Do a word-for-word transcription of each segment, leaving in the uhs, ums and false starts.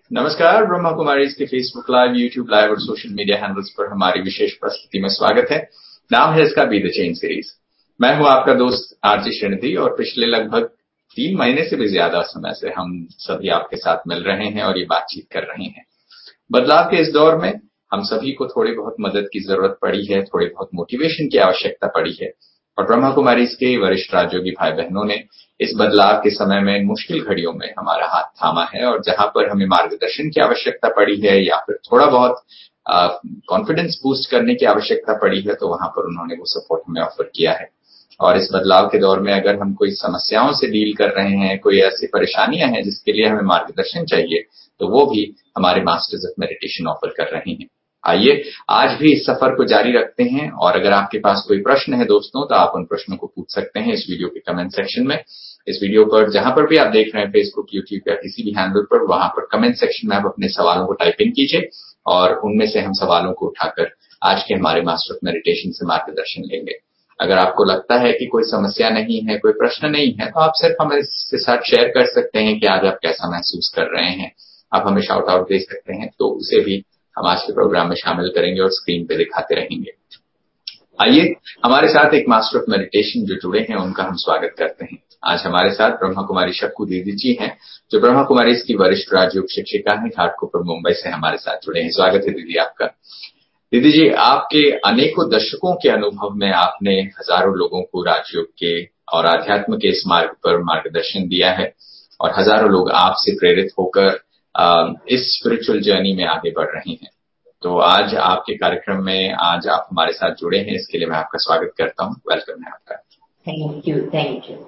नमस्कार, ब्रह्मा कुमारीज के Facebook live, YouTube live और सोशल मीडिया हैंडल्स पर हमारी विशेष प्रस्तुति में स्वागत है। नाम है इसका बी द चेंज सीरीज। मैं हूं आपका दोस्त आरजे श्रीनिधि और पिछले लगभग तीन महीने से भी ज्यादा समय से हम सभी आपके साथ मिल रहे हैं और ये बातचीत कर रहे हैं। बदलाव के इस दौर में हम सभी को थोड़ी बहुत मदद की जरूरत पड़ी है, थोड़ी बहुत मोटिवेशन की आवश्यकता पड़ी है और ब्रह्मा कुमारीज के वरिष्ठ राजयोगी भाई बहनों ने इस बदलाव के समय में मुश्किल घड़ियों में हमारा हाथ थामा है और जहां पर हमें मार्गदर्शन की आवश्यकता पड़ी है या फिर थोड़ा बहुत कॉन्फिडेंस बूस्ट करने की आवश्यकता पड़ी है तो वहां पर उन्होंने वो सपोर्ट हमें ऑफर किया है। और इस बदलाव के दौर में अगर हम कोई समस्याओं से डील कर रहे हैं, कोई ऐसी परेशानियां हैं जिसके लिए हमें मार्गदर्शन चाहिए, तो वो भी हमारे मास्टर्स ऑफ मेडिटेशन ऑफर कर रहे हैं। आइए आज भी इस सफर को जारी रखते हैं और अगर आपके पास कोई प्रश्न है दोस्तों तो आप उन प्रश्नों को पूछ सकते हैं इस वीडियो के कमेंट सेक्शन में। इस वीडियो पर जहां पर भी आप देख रहे हैं, फेसबुक, यूट्यूब या किसी भी हैंडल पर, वहां पर कमेंट सेक्शन में आप अपने सवालों को टाइप इन कीजिए और उनमें से हम सवालों को उठाकर आज के हमारे मास्टर ऑफ मेडिटेशन से मार्गदर्शन लेंगे। अगर आपको लगता है कि कोई समस्या नहीं है, कोई प्रश्न नहीं है, तो आप सिर्फ हमें इसके साथ शेयर कर सकते हैं कि आज आप कैसा महसूस कर रहे हैं। आप हमें शाउट आउट दे सकते हैं, तो उसे भी हम आज के प्रोग्राम में शामिल करेंगे और स्क्रीन पे दिखाते रहेंगे। आइए हमारे साथ एक मास्टर ऑफ मेडिटेशन जो जुड़े हैं उनका हम स्वागत करते हैं। आज हमारे साथ ब्रह्मा कुमारी शक्कू दीदी जी हैं जो ब्रह्मा कुमारी की वरिष्ठ राजयोग शिक्षिका हैं, घाटकोपर मुंबई से हमारे साथ जुड़े हैं। स्वागत है दीदी आपका। दीदी जी, आपके अनेकों दशकों के अनुभव में आपने हजारों लोगों को राजयोग के और अध्यात्म के इस मार्ग पर मार्गदर्शन दिया है और हजारों लोग आपसे प्रेरित होकर इस स्पिरिचुअल जर्नी में आगे बढ़ रहे हैं। तो आज आपके कार्यक्रम में आज आप हमारे साथ जुड़े हैं, इसके लिए मैं आपका स्वागत करता हूँ। वेलकम है आपका। थैंक यू थैंक यू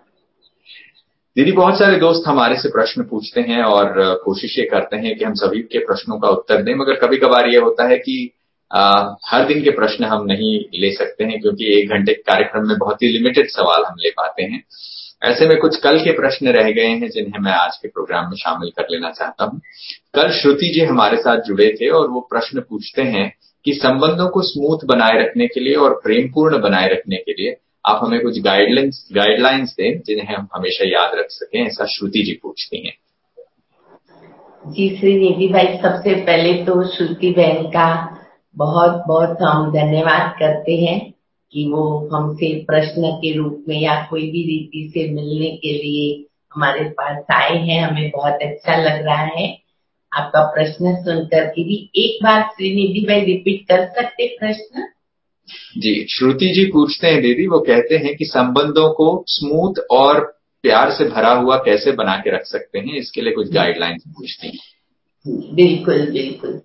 दीदी, बहुत सारे दोस्त हमारे से प्रश्न पूछते हैं और कोशिश ये करते हैं कि हम सभी के प्रश्नों का उत्तर दें, मगर कभी कभार ये होता है कि आ, हर दिन के प्रश्न हम नहीं ले सकते हैं क्योंकि एक घंटे के कार्यक्रम में बहुत ही लिमिटेड सवाल हम ले पाते हैं। ऐसे में कुछ कल के प्रश्न रह गए हैं जिन्हें मैं आज के प्रोग्राम में शामिल कर लेना चाहता हूँ। कल श्रुति जी हमारे साथ जुड़े थे और वो प्रश्न पूछते हैं कि संबंधों को स्मूथ बनाए रखने के लिए और प्रेमपूर्ण बनाए रखने के लिए आप हमें कुछ गाइडलाइंस गाइडलाइंस दें जिन्हें हम हमेशा याद रख सकें, ऐसा श्रुति जी पूछती हैं। जी श्रीनिधि भाई, सबसे पहले तो श्रुति बहन का बहुत बहुत हम धन्यवाद करते हैं कि वो हमसे प्रश्न के रूप में या कोई भी रीति से मिलने के लिए हमारे पास आए हैं। हमें बहुत अच्छा लग रहा है आपका प्रश्न सुनकर के भी। एक बार श्रीनिधि भाई रिपीट कर सकते प्रश्न? जी, श्रुति जी पूछते हैं दीदी, वो कहते हैं कि संबंधों को स्मूथ और प्यार से भरा हुआ कैसे बना के रख सकते हैं, इसके लिए कुछ गाइडलाइंस पूछती हैं। बिल्कुल बिल्कुल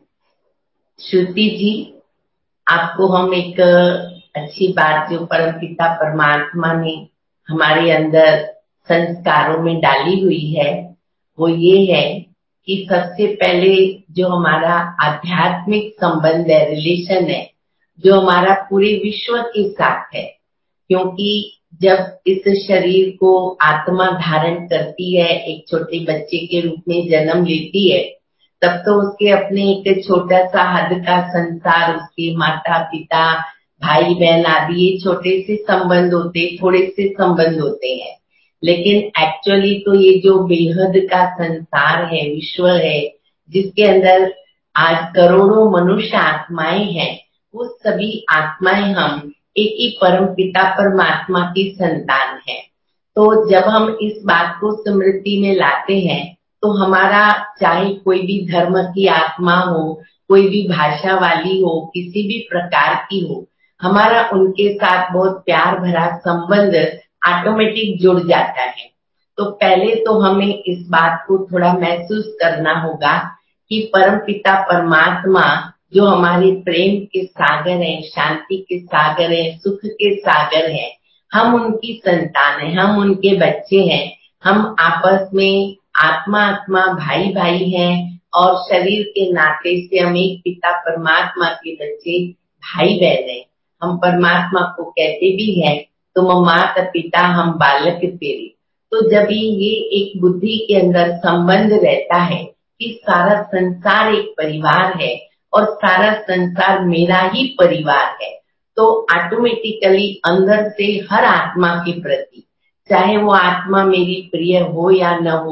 श्रुति जी, आपको हम एक अच्छी बात जो परमपिता परमात्मा ने हमारे अंदर संस्कारों में डाली हुई है वो ये है कि सबसे पहले जो हमारा आध्यात्मिक संबंध है, रिलेशन है, जो हमारा पूरे विश्व के साथ है। क्योंकि जब इस शरीर को आत्मा धारण करती है, एक छोटे बच्चे के रूप में जन्म लेती है, तब तो उसके अपने एक छोटा सा हद का संसार, उसके माता पिता भाई बहन आदि ये छोटे से संबंध होते, थोड़े से संबंध होते हैं। लेकिन एक्चुअली तो ये जो बेहद का संसार है, विश्व है, जिसके अंदर आज करोड़ों मनुष्य आत्माएं हैं, वो सभी आत्माएं हम एक ही परम पिता परमात्मा की संतान है। तो जब हम इस बात को स्मृति में लाते हैं तो हमारा चाहे कोई भी धर्म की आत्मा हो, कोई भी भाषा वाली हो, किसी भी प्रकार की हो, हमारा उनके साथ बहुत प्यार भरा संबंध ऑटोमेटिक जुड़ जाता है। तो पहले तो हमें इस बात को थोड़ा महसूस करना होगा कि परमपिता परमात्मा जो हमारे प्रेम के सागर हैं, शांति के सागर हैं, सुख के सागर हैं, हम उनकी संतान हैं, हम उनके बच्चे हैं। हम आपस में आत्मा आत्मा भाई भाई हैं और शरीर के नाते से हम एक पिता परमात्मा के बच्चे भाई बहन हैं। हम परमात्मा को कहते भी हैं तुम माता पिता हम बालक तेरे। तो जब ये एक बुद्धि के अंदर संबंध रहता है कि सारा संसार एक परिवार है और सारा संसार मेरा ही परिवार है, तो ऑटोमेटिकली अंदर से हर आत्मा के प्रति, चाहे वो आत्मा मेरी प्रिय हो या न हो,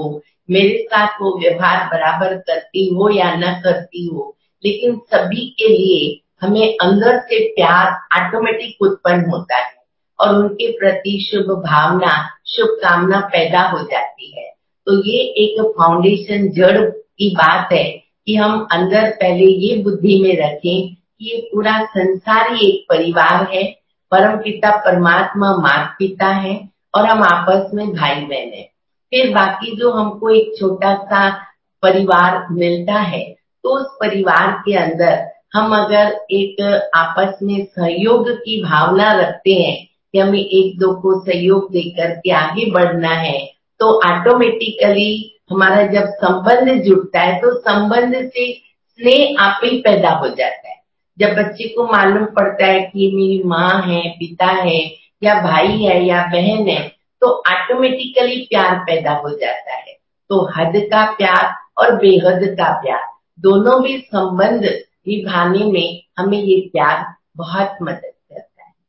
मेरे साथ वो व्यवहार बराबर करती हो या न करती हो, लेकिन सभी के लिए हमें अंदर से प्यार ऑटोमेटिक उत्पन्न होता है और उनके प्रति शुभ भावना, शुभकामना पैदा हो जाती है। तो ये एक फाउंडेशन जड़ की बात है कि हम अंदर पहले ये बुद्धि में रखें कि ये पूरा संसार ही एक परिवार है, परमपिता परमात्मा माता पिता है और हम आपस में भाई बहन हैं। फिर बाकी जो हमको एक छोटा सा परिवार मिलता है, तो उस परिवार के अंदर हम अगर एक आपस में सहयोग की भावना रखते हैं कि हमें एक दो को सहयोग देकर के आगे बढ़ना है, तो ऑटोमेटिकली हमारा जब संबंध जुड़ता है तो संबंध से स्नेह आप ही पैदा हो जाता है। जब बच्चे को मालूम पड़ता है कि मेरी माँ है, पिता है या भाई है या बहन है, तो ऑटोमेटिकली प्यार पैदा हो जाता है। तो हद का प्यार और बेहद का प्यार दोनों भी संबंध निभाने में हमें ये प्यार बहुत मदद करता है।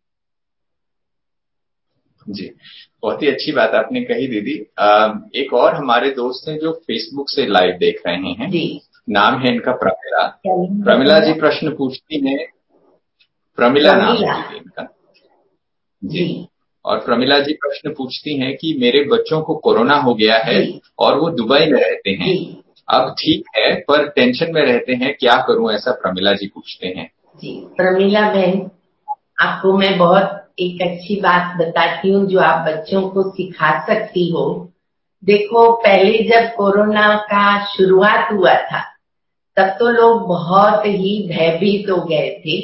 जी, बहुत ही अच्छी बात आपने कही दीदी। एक और हमारे दोस्त हैं जो फेसबुक से लाइव देख रहे हैं। जी, नाम है इनका प्रमिला। प्रमिला जी प्रश्न पूछती हैं, प्रमिला नाम है दीदी इनका। जी, और प्रमिला जी प्रश्न पूछती हैं कि मेरे बच्चों को कोरोना हो गया है और वो दुबई में रहते हैं, अब ठीक है पर टेंशन में रहते हैं, क्या करूं, ऐसा प्रमिला जी पूछते हैं। जी, प्रमिला बहन, आपको मैं बहुत एक अच्छी बात बताती हूँ जो आप बच्चों को सिखा सकती हो। देखो, पहले जब कोरोना का शुरुआत हुआ था तब तो लोग बहुत ही भयभीत हो गए थे।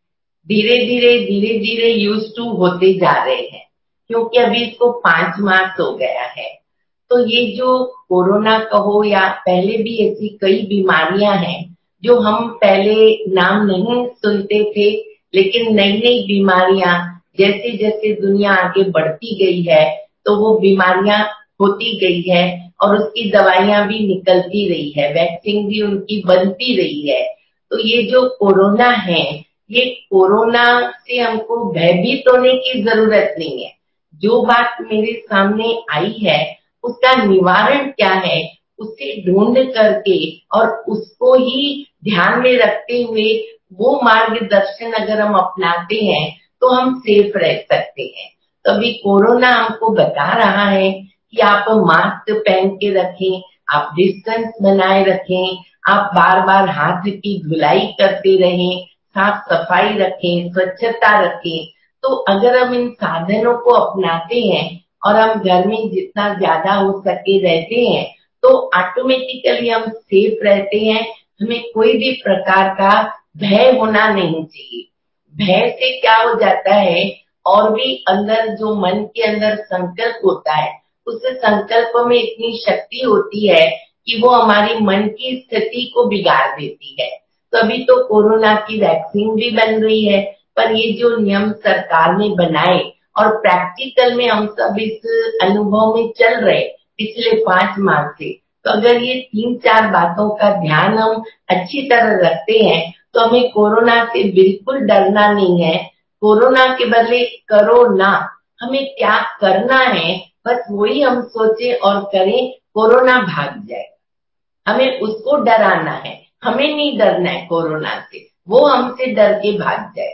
धीरे धीरे धीरे धीरे यूज टू होते जा रहे हैं, क्योंकि अभी इसको पांच मास हो गया है। तो ये जो कोरोना कहो या पहले भी ऐसी कई बीमारियां हैं जो हम पहले नाम नहीं सुनते थे, लेकिन नई नई बीमारियां जैसे जैसे दुनिया आगे बढ़ती गई है तो वो बीमारियां होती गई है और उसकी दवाइयां भी निकलती रही है, वैक्सीन भी उनकी बनती रही है। तो ये जो कोरोना है, ये कोरोना से हमको भयभीत होने की जरूरत नहीं है। जो बात मेरे सामने आई है उसका निवारण क्या है, उसे ढूंढ करके और उसको ही ध्यान में रखते हुए वो मार्गदर्शन अगर हम अपनाते हैं तो हम सेफ रह सकते हैं। तो अभी कोरोना हमको बता रहा है कि आप मास्क पहन के रखें, आप डिस्टेंस बनाए रखें, आप बार बार हाथ की धुलाई करते रहें, साफ सफाई रखें, स्वच्छता रखें। तो अगर हम इन साधनों को अपनाते हैं और हम घर में जितना ज्यादा हो सके रहते हैं तो ऑटोमेटिकली हम सेफ रहते हैं। हमें कोई भी प्रकार का भय होना नहीं चाहिए। भय से क्या हो जाता है, और भी अंदर जो मन के अंदर संकल्प होता है, उस संकल्प में इतनी शक्ति होती है कि वो हमारी मन की स्थिति को बिगाड़ देती है। तो अभी तो कोरोना की वैक्सीन भी बन रही है, पर ये जो नियम सरकार ने बनाए और प्रैक्टिकल में हम सब इस अनुभव में चल रहे पिछले पांच माह से, तो अगर ये तीन चार बातों का ध्यान हम अच्छी तरह रखते हैं तो हमें कोरोना से बिल्कुल डरना नहीं है। कोरोना के बदले करो ना, हमें क्या करना है बस वही हम सोचे और करें, कोरोना भाग जाए। हमें उसको डराना है, हमें नहीं डरना है कोरोना से, वो हमसे डर के भाग जाए।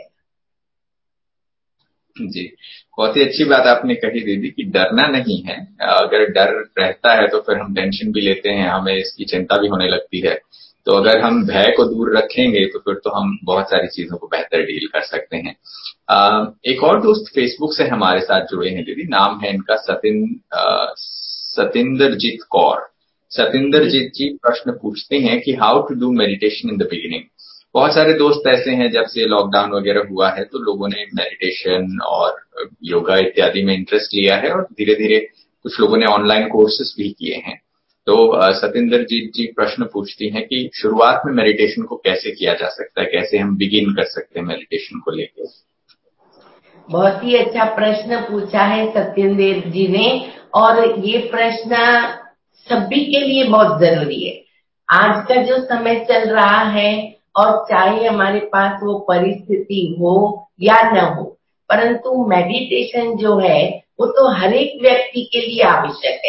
जी, बहुत ही अच्छी बात आपने कही दीदी कि डरना नहीं है। अगर डर रहता है तो फिर हम टेंशन भी लेते हैं, हमें इसकी चिंता भी होने लगती है। तो अगर हम भय को दूर रखेंगे तो फिर तो हम बहुत सारी चीजों को बेहतर डील कर सकते हैं। एक और दोस्त फेसबुक से हमारे साथ जुड़े हैं दीदी, नाम है इनका सतिन सतिंदरजीत कौर। सतिंदरजीत जी प्रश्न पूछते हैं कि how to do meditation in the beginning. बहुत सारे दोस्त ऐसे हैं, जब से लॉकडाउन वगैरह हुआ है तो लोगों ने मेडिटेशन और योगा इत्यादि में इंटरेस्ट लिया है और धीरे धीरे कुछ लोगों ने ऑनलाइन कोर्सेज भी किए हैं। तो सतिंदरजीत जी प्रश्न पूछती हैं कि शुरुआत में मेडिटेशन को कैसे किया जा सकता है, कैसे हम बिगिन कर सकते हैं मेडिटेशन को लेकर। बहुत ही अच्छा प्रश्न पूछा है सत्येंद्र जी ने, और ये प्रश्न सभी के लिए बहुत जरूरी है। आज का जो समय चल रहा है, और चाहे हमारे पास वो परिस्थिति हो या न हो, परंतु मेडिटेशन जो है वो तो हर एक व्यक्ति के लिए आवश्यक है।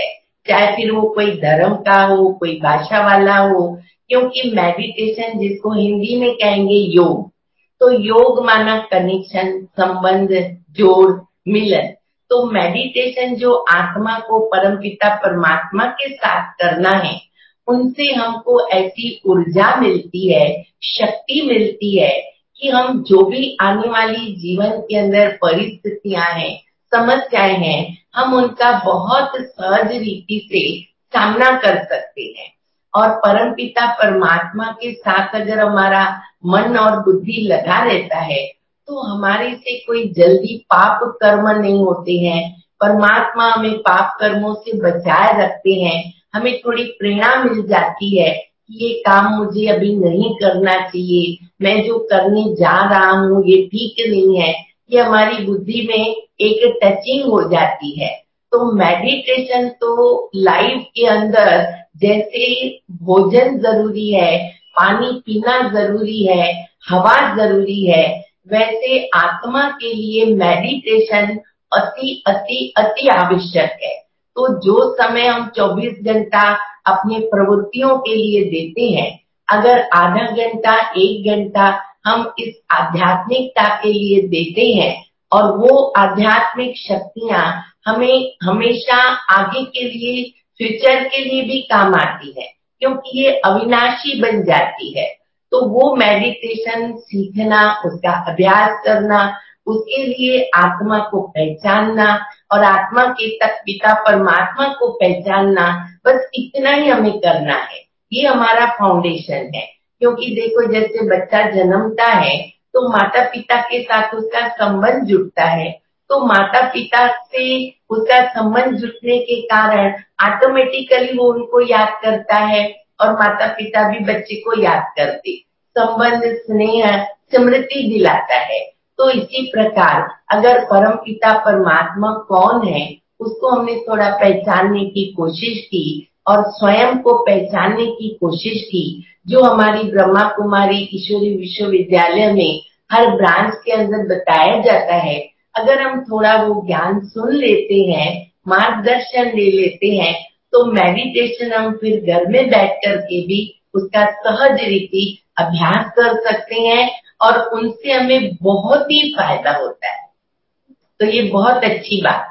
चाहे फिर वो कोई धर्म का हो, कोई भाषा वाला हो, क्योंकि मेडिटेशन जिसको हिंदी में कहेंगे योग, तो योग माना कनेक्शन, संबंध, जोड़, मिलन। तो मेडिटेशन जो आत्मा को परमपिता परमात्मा के साथ करना है, उनसे हमको ऐसी ऊर्जा मिलती है, शक्ति मिलती है कि हम जो भी आने वाली जीवन के अंदर परिस्थितियां हैं, समस्याएं हैं, हम उनका बहुत सहज रीति से सामना कर सकते हैं। और परमपिता परमात्मा के साथ अगर हमारा मन और बुद्धि लगा रहता है, तो हमारे से कोई जल्दी पाप कर्म नहीं होते हैं। परमात्मा हमें पाप कर्मों से बचाए रखते हैं। हमें थोड़ी प्रेरणा मिल जाती है कि ये काम मुझे अभी नहीं करना चाहिए, मैं जो करने जा रहा हूँ ये ठीक नहीं है। ये हमारी बुद्धि में एक टचिंग हो जाती है। तो मेडिटेशन तो लाइफ के अंदर जैसे भोजन जरूरी है, पानी पीना जरूरी है, हवा जरूरी है, वैसे आत्मा के लिए मेडिटेशन अति अति अति आवश्यक है। तो जो समय हम चौबीस घंटा अपने प्रवृत्तियों के लिए देते हैं, अगर आधा घंटा एक घंटा हम इस आध्यात्मिकता के लिए देते हैं, और वो आध्यात्मिक शक्तियां हमें हमेशा आगे के लिए, फ्यूचर के लिए भी काम आती है, क्योंकि ये अविनाशी बन जाती है। तो वो मेडिटेशन सीखना, उसका अभ्यास करना, उसके लिए आत्मा को पहचानना और आत्मा के तक पिता परमात्मा को पहचानना, बस इतना ही हमें करना है। ये हमारा फाउंडेशन है। क्योंकि देखो, जैसे बच्चा जन्मता है तो माता पिता के साथ उसका संबंध जुड़ता है, तो माता पिता से उसका संबंध जुड़ने के कारण ऑटोमेटिकली वो उनको याद करता है, और माता पिता भी बच्चे को याद करते। संबंध, स्नेह, स्मृति दिलाता है। तो इसी प्रकार अगर परम पिता परमात्मा कौन है, उसको हमने थोड़ा पहचानने की कोशिश की और स्वयं को पहचानने की कोशिश की, जो हमारी ब्रह्मा कुमारी ईश्वरी विश्वविद्यालय में हर ब्रांच के अंदर बताया जाता है। अगर हम थोड़ा वो ज्ञान सुन लेते हैं, मार्गदर्शन ले लेते हैं, तो मेडिटेशन हम फिर घर में बैठ करके भी उसका सहज रीति अभ्यास कर सकते हैं, और उनसे हमें बहुत ही फायदा होता है। तो ये बहुत अच्छी बात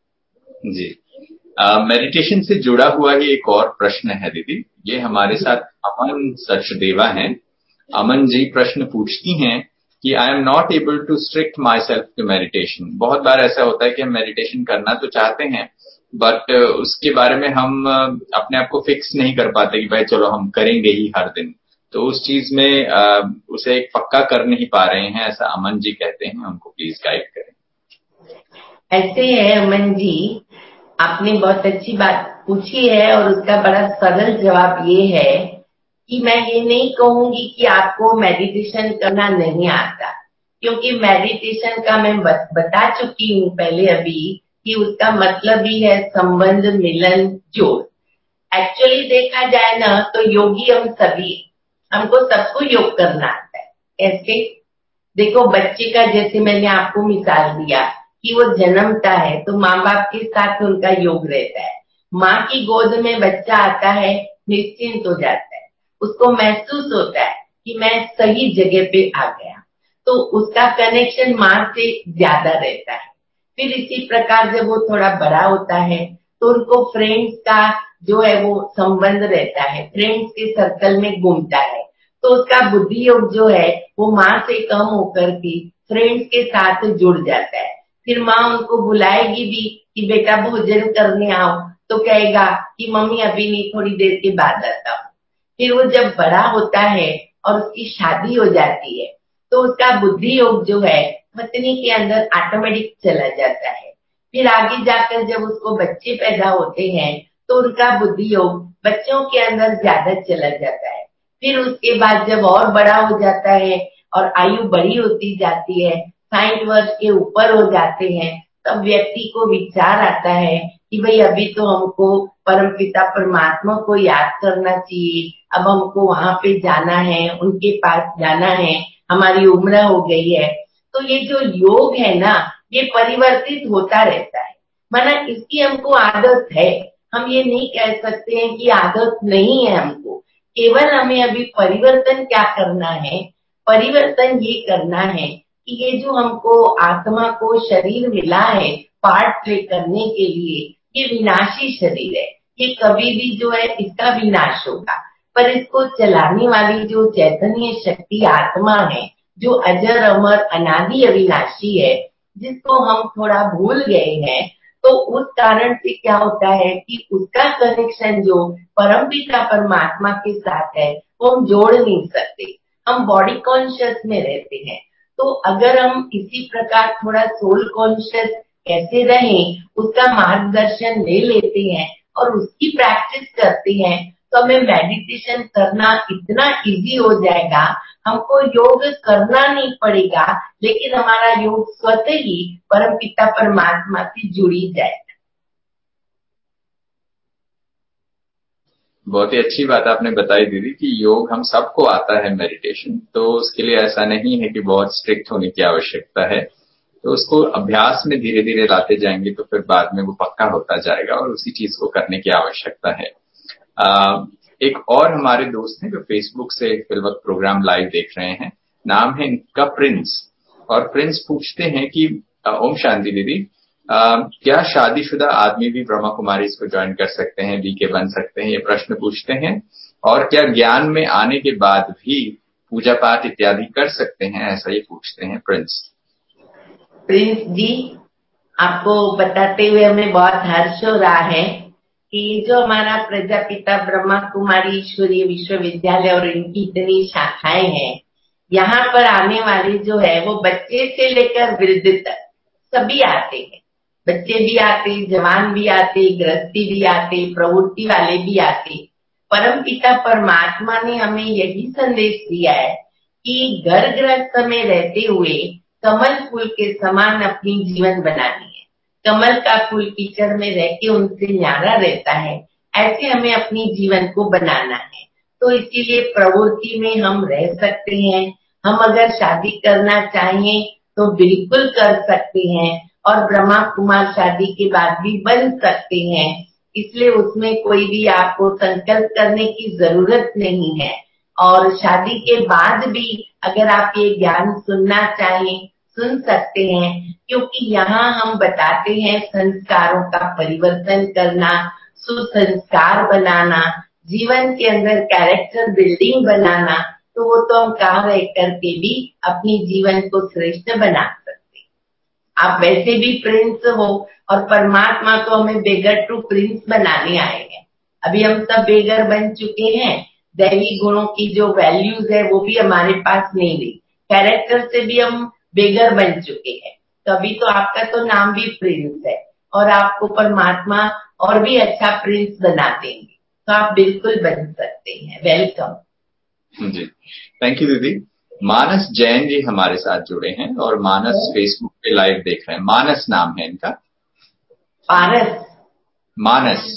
है जी। मेडिटेशन से जुड़ा हुआ ही एक और प्रश्न है दीदी, ये हमारे साथ अमन सचदेवा हैं। अमन जी प्रश्न पूछती हैं कि I am not able to strict my self to meditation. बहुत बार ऐसा होता है कि हम मेडिटेशन करना तो चाहते हैं, बट उसके बारे में हम अपने आप को फिक्स नहीं कर पाते कि भाई चलो हम करेंगे ही हर दिन। तो उस चीज में आ, उसे एक पक्का कर नहीं पा रहे हैं, ऐसा अमन जी कहते हैं। उनको प्लीज गाइड करें। ऐसे है अमन जी, आपने बहुत अच्छी बात पूछी है, और उसका बड़ा सरल जवाब ये है कि मैं ये नहीं कहूंगी कि आपको मेडिटेशन करना नहीं आता, क्योंकि मेडिटेशन का मैं बता चुकी हूँ पहले अभी कि उसका मतलब ही है संबंध, मिलन, जोड़। एक्चुअली देखा जाए ना तो योगी हम सभी, हमको सबको योग करना आता है। ऐसे देखो, बच्चे का जैसे मैंने आपको मिसाल दिया कि वो जन्मता है तो माँ बाप के साथ उनका योग रहता है। माँ की गोद में बच्चा आता है, निश्चिंत हो जाता है, उसको महसूस होता है कि मैं सही जगह पे आ गया, तो उसका कनेक्शन माँ से ज्यादा रहता है। फिर इसी प्रकार जब वो थोड़ा बड़ा होता है तो उनको फ्रेंड्स का जो है वो संबंध रहता है, फ्रेंड्स के सर्कल में घूमता है, तो उसका बुद्धि योग जो है वो माँ से कम होकर के फ्रेंड्स के साथ जुड़ जाता है। फिर माँ उनको बुलाएगी भी कि बेटा भोजन करने आओ, तो कहेगा कि मम्मी अभी नहीं, थोड़ी देर के बाद आता हूँ। फिर वो जब बड़ा होता है और उसकी शादी हो जाती है, तो उसका बुद्धि योग जो है पत्नी के अंदर ऑटोमेटिक चला जाता है। फिर आगे जाकर जब उसको बच्चे पैदा होते हैं तो उनका बुद्धि योग बच्चों के अंदर ज्यादा चला जाता है। फिर उसके बाद जब और बड़ा हो जाता है और आयु बड़ी होती जाती है, साठ वर्ष के ऊपर हो जाते हैं, तब व्यक्ति को विचार आता है कि भाई अभी तो हमको परमपिता परमात्मा को याद करना चाहिए, अब हमको वहां पे जाना है, उनके पास जाना है, हमारी उम्र हो गई है। तो ये जो योग है ना, ये परिवर्तित होता रहता है, माना इसकी हमको आदत है। हम ये नहीं कह सकते हैं कि आदत नहीं है हमको, केवल हमें अभी परिवर्तन क्या करना है, परिवर्तन ये करना है कि ये जो हमको आत्मा को शरीर मिला है पार्ट प्ले करने के लिए, ये विनाशी शरीर है, ये कभी भी जो है इसका विनाश होगा, पर इसको चलाने वाली जो चैतन्य शक्ति आत्मा है, जो अजर अमर अनादि अविनाशी है, जिसको हम थोड़ा भूल गए हैं, तो उस कारण से क्या होता है कि उसका कनेक्शन जो परमपिता परमात्मा के साथ है वो हम जोड़ नहीं सकते, हम बॉडी कॉन्शियस में रहते हैं। तो अगर हम इसी प्रकार थोड़ा सोल कॉन्शियस कैसे रहें उसका मार्गदर्शन ले लेते हैं और उसकी प्रैक्टिस करते हैं, तो हमें मेडिटेशन करना इतना इजी हो जाएगा, हमको योग करना नहीं पड़ेगा, लेकिन हमारा योग स्वतः ही परमपिता परमात्मा से जुड़ी जाएगा। बहुत ही अच्छी बात आपने बताई दीदी कि योग हम सबको आता है मेडिटेशन, तो उसके लिए ऐसा नहीं है कि बहुत स्ट्रिक्ट होने की आवश्यकता है, तो उसको अभ्यास में धीरे धीरे लाते जाएंगे तो फिर बाद में वो पक्का होता जाएगा और उसी चीज को करने की आवश्यकता है। आ, एक और हमारे दोस्त हैं जो फेसबुक से फिल वक्त प्रोग्राम लाइव देख रहे हैं, नाम है इनका प्रिंस, और प्रिंस पूछते हैं कि ओम शांति दीदी, आ, क्या शादीशुदा आदमी भी ब्रह्मा कुमारी इसको ज्वाइन कर सकते हैं, बी के बन सकते हैं, ये प्रश्न पूछते हैं। और क्या ज्ञान में आने के बाद भी पूजा पाठ इत्यादि कर सकते हैं, ऐसा ये पूछते हैं प्रिंस। प्रिंस जी, आपको बताते हुए हमें बहुत हर्ष हो रहा है कि जो हमारा प्रजापिता ब्रह्मा कुमारी ईश्वरीय विश्वविद्यालय और इनकी इतनी शाखाएं हैं, यहाँ पर आने वाले जो है वो बच्चे से लेकर वृद्ध तक सभी आते हैं, बच्चे भी आते, जवान भी आते, गृहस्थी भी आते, प्रवृत्ति वाले भी आते। परमपिता परमात्मा ने हमें यही संदेश दिया है कि घर गृहस्थ में रहते हुए कमल फूल के समान अपनी जीवन बनानी है, कमल का फूल कीचड़ में रह के उनसे न्यारा रहता है, ऐसे हमें अपनी जीवन को बनाना है। तो इसीलिए प्रवृत्ति में हम रह सकते हैं, हम अगर शादी करना चाहें तो बिल्कुल कर सकते हैं, और ब्रह्मा कुमार शादी के बाद भी बन सकते हैं, इसलिए उसमें कोई भी आपको संकल्प करने की जरूरत नहीं है। और शादी के बाद भी अगर आप ये ज्ञान सुनना चाहें सुन सकते हैं, क्योंकि यहाँ हम बताते हैं संस्कारों का परिवर्तन करना, सुसंस्कार बनाना, जीवन के अंदर कैरेक्टर बिल्डिंग बनाना, तो वो तो हम कहाँ रह करके भी अपनी जीवन को श्रेष्ठ बना सकते। आप वैसे भी प्रिंस हो और परमात्मा तो हमें बेगर टू प्रिंस बनाने आए हैं। अभी हम सब बेगर बन चुके हैं, दैवी गुणों की जो वैल्यूज है वो भी हमारे पास नहीं रही, कैरेक्टर से भी हम बेगर बन चुके हैं। तो अभी तो आपका तो नाम भी प्रिंस है और आपको परमात्मा और भी अच्छा प्रिंस बना देंगे, तो आप बिल्कुल बन सकते हैं। वेलकम जी, थैंक यू दीदी। मानस जैन जी हमारे साथ जुड़े हैं और मानस फेसबुक पे लाइव देख रहे हैं। मानस नाम है इनका। पारस मानस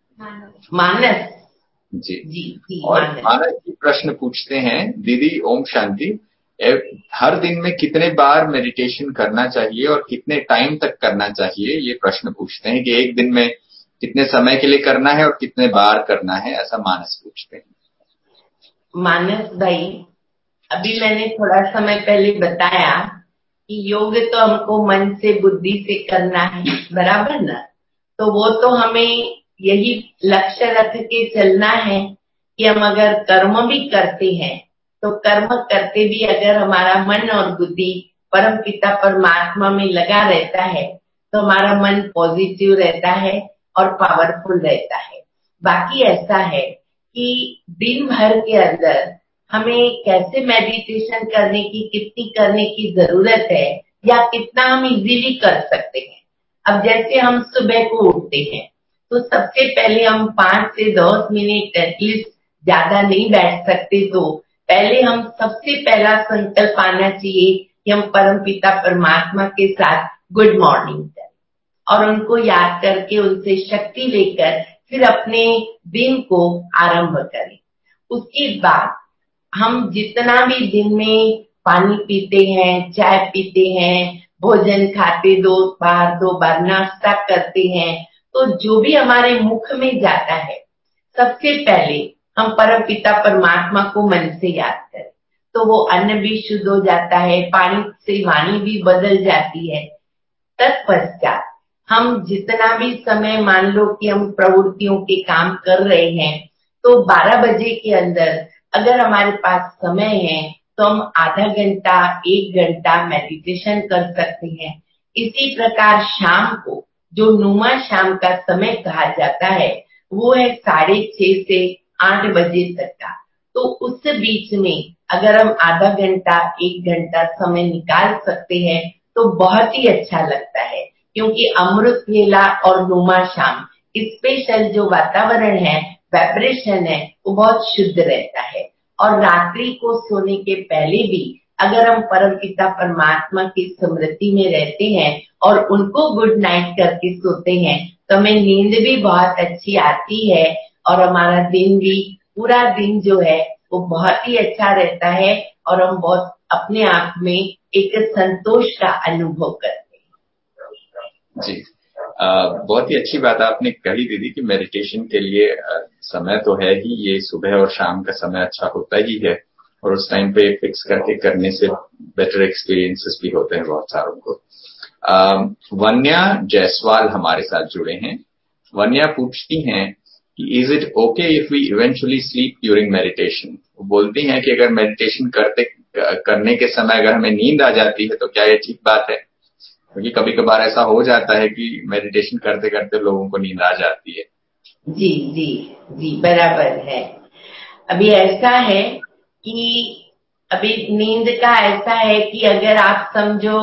मानस जी जी जी और मानस मानस जी प्रश्न पूछते हैं, दीदी ओम शांति, हर दिन में कितने बार मेडिटेशन करना चाहिए और कितने टाइम तक करना चाहिए, ये प्रश्न पूछते हैं कि एक दिन में कितने समय के लिए करना है और कितने बार करना है, ऐसा मानस पूछते हैं। मानस भाई, अभी मैंने थोड़ा समय पहले बताया कि योग तो हमको मन से बुद्धि से करना है, बराबर ना? तो वो तो हमें यही लक्ष्य रख के चलना है कि हम अगर कर्म भी करते हैं तो कर्म करते भी अगर हमारा मन और बुद्धि परमपिता परमात्मा में लगा रहता है तो हमारा मन पॉजिटिव रहता है और पावरफुल रहता है। बाकी ऐसा है कि दिन भर के अंदर हमें कैसे मेडिटेशन करने की, कितनी करने की जरूरत है या कितना हम इजीली कर सकते हैं। अब जैसे हम सुबह को उठते हैं तो सबसे पहले हम पांच से दस मिनट एटलीस्ट, ज्यादा नहीं बैठ सकते, तो पहले हम सबसे पहला संकल्प आना चाहिए कि हम परमपिता परमात्मा के साथ गुड मॉर्निंग करें और उनको याद करके उनसे शक्ति लेकर फिर अपने दिन को आरंभ करें। उसके बाद हम जितना भी दिन में पानी पीते हैं, चाय पीते हैं, भोजन खाते दो बार दो बार नाश्ता करते हैं, तो जो भी हमारे मुख में जाता है सबसे पहले हम परमपिता परमात्मा को मन से याद करें, तो वो अन्न भी शुद्ध हो जाता है, पानी से वाणी भी बदल जाती है। तत्पश्चात हम जितना भी समय, मान लो कि हम प्रवृत्तियों के काम कर रहे हैं, तो बारह बजे के अंदर अगर हमारे पास समय है तो हम आधा घंटा एक घंटा मेडिटेशन कर सकते हैं। इसी प्रकार शाम को जो नुमा शाम का समय कहा जाता है वो है साढ़े छह से आठ बजे तक का। तो उस बीच में अगर हम आधा घंटा एक घंटा समय निकाल सकते हैं तो बहुत ही अच्छा लगता है, क्योंकि अमृत वेला और नुमा शाम स्पेशल जो वातावरण है, वाइब्रेशन है, वो बहुत शुद्ध रहता है। और रात्रि को सोने के पहले भी अगर हम परमपिता परमात्मा की स्मृति में रहते हैं और उनको गुड नाइट करके सोते हैं तो हमें नींद भी बहुत अच्छी आती है और हमारा दिन भी, पूरा दिन जो है वो बहुत ही अच्छा रहता है और हम बहुत अपने आप में एक संतोष का अनुभव करते हैं। जी, आ, बहुत ही अच्छी बात आपने कही दीदी कि मेडिटेशन के लिए आ, समय तो है ही, ये सुबह और शाम का समय अच्छा होता ही है और उस टाइम पे फिक्स करके करने से बेटर एक्सपीरियंसेस भी होते हैं बहुत सारों को। आ, वन्या जायसवाल हमारे साथ जुड़े हैं। वन्या पूछती हैं कि is it okay if we eventually sleep during meditation. वो बोलती हैं कि अगर मेडिटेशन करते करने के समय अगर हमें नींद आ जाती है तो क्या ये ठीक बात है? क्योंकि कभी कभार ऐसा हो जाता है कि मेडिटेशन करते करते लोगों को नींद आ जाती है। जी जी जी, बराबर है। अभी ऐसा है कि अभी नींद का ऐसा है कि अगर आप समझो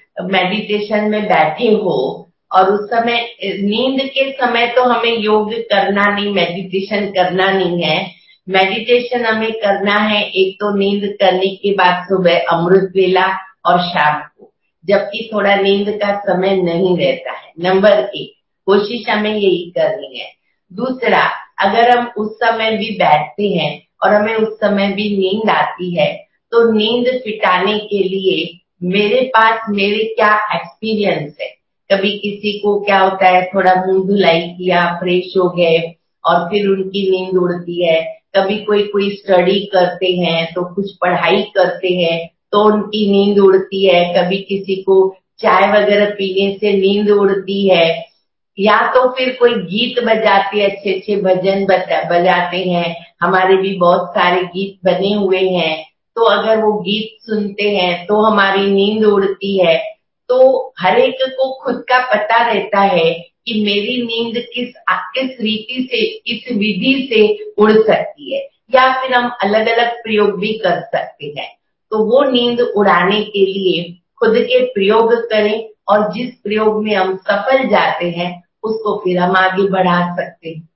मेडिटेशन में बैठे हो और उस समय, नींद के समय तो हमें योग करना नहीं, मेडिटेशन करना नहीं है। मेडिटेशन हमें करना है एक तो नींद करने के बाद सुबह अमृत वेला और शाम को, जबकि थोड़ा नींद का समय नहीं रहता है। नंबर एक, कोशिश हमें यही करनी है। दूसरा, अगर हम उस समय भी बैठते हैं और हमें उस समय भी नींद आती है तो नींद फिटाने के लिए मेरे पास मेरे क्या एक्सपीरियंस है। कभी किसी को क्या होता है, थोड़ा मुंह धुलाई किया, फ्रेश हो गए और फिर उनकी नींद उड़ती है। कभी कोई कोई स्टडी करते हैं तो कुछ पढ़ाई करते हैं तो उनकी नींद उड़ती है। कभी किसी को चाय वगैरह पीने से नींद उड़ती है, या तो फिर कोई गीत बजाते, अच्छे अच्छे भजन बजाते हैं। हमारे भी बहुत सारे गीत बने हुए हैं, तो अगर वो गीत सुनते हैं तो हमारी नींद उड़ती है। तो हर एक को खुद का पता रहता है कि मेरी नींद किस किस रीति से, किस विधि से उड़ सकती है, या फिर हम अलग अलग प्रयोग भी कर सकते हैं। तो वो नींद उड़ाने के लिए खुद के प्रयोग करें और जिस प्रयोग में हम सफल जाते हैं उसको फिर हम आगे बढ़ा सकते हैं।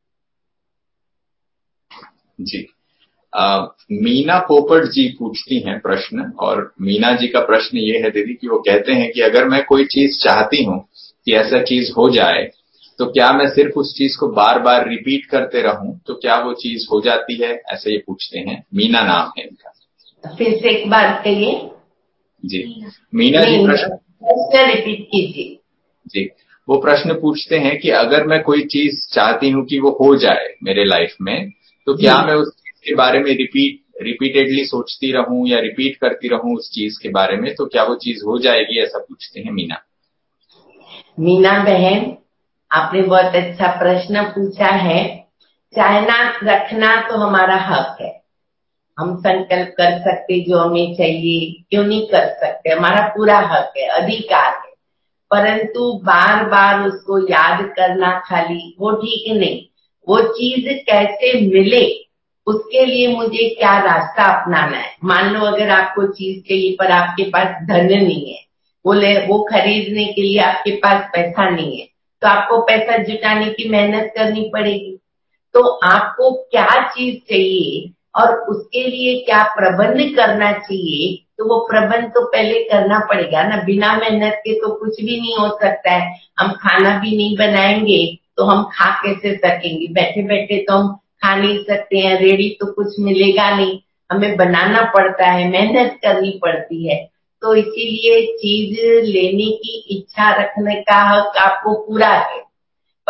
जी, आ, मीना पोपट जी पूछती हैं प्रश्न, और मीना जी का प्रश्न ये है दीदी कि वो कहते हैं कि अगर मैं कोई चीज चाहती हूँ कि ऐसा चीज हो जाए तो क्या मैं सिर्फ उस चीज को बार बार रिपीट करते रहूं तो क्या वो चीज हो जाती है? ऐसे ये पूछते हैं। मीना नाम है इनका। फिर से एक बार कहिए। जी, मीना जी प्रश्न रिपीट कीजिए। जी, वो प्रश्न पूछते हैं कि अगर मैं कोई चीज चाहती हूँ कि वो हो जाए मेरे लाइफ में तो क्या मैं उस चीज के बारे में रिपीट रिपीटेडली सोचती रहूं या रिपीट करती रहूं उस चीज के बारे में, तो क्या वो चीज हो जाएगी? ऐसा पूछते हैं मीना। मीना बहन, आपने बहुत अच्छा प्रश्न पूछा है। चाहना रखना तो हमारा हक है, हम संकल्प कर सकते जो हमें चाहिए, क्यों नहीं कर सकते, हमारा पूरा हक है, अधिकार है। परंतु बार बार उसको याद करना खाली वो ठीक नहीं। वो चीज कैसे मिले उसके लिए मुझे क्या रास्ता अपनाना है। मान लो अगर आपको चीज चाहिए पर आपके पास धन नहीं है, वो ले वो खरीदने के लिए आपके पास पैसा नहीं है, तो आपको पैसा जुटाने की मेहनत करनी पड़ेगी। तो आपको क्या चीज चाहिए और उसके लिए क्या प्रबंध करना चाहिए, तो वो प्रबंध तो पहले करना पड़ेगा ना। बिना मेहनत के तो कुछ भी नहीं हो सकता है। हम खाना भी नहीं बनाएंगे तो हम खा कैसे सकेंगे? बैठे बैठे तो हम खा नहीं सकते हैं, रेडी तो कुछ मिलेगा नहीं, हमें बनाना पड़ता है, मेहनत करनी पड़ती है। तो इसीलिए चीज लेने की इच्छा रखने का हक आपको पूरा है,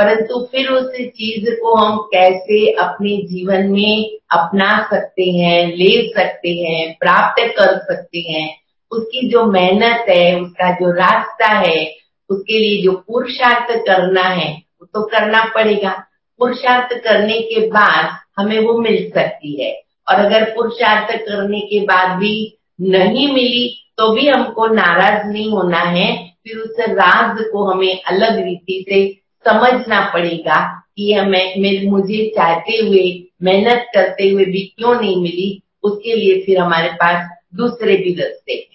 परंतु फिर उस चीज को हम कैसे अपने जीवन में अपना सकते हैं, ले सकते हैं, प्राप्त कर सकते हैं, उसकी जो मेहनत है, उसका जो रास्ता है, उसके लिए जो पुरुषार्थ करना है वो तो करना पड़ेगा। पुरुषार्थ करने के बाद हमें वो मिल सकती है, और अगर पुरुषार्थ करने के बाद भी नहीं मिली तो भी हमको नाराज नहीं होना है। फिर उस राज को हमें अलग रीति से समझना पड़ेगा कि हमें मुझे चाहते हुए, मेहनत करते हुए भी क्यों नहीं मिली। उसके लिए फिर हमारे पास दूसरे भी रास्ते हैं।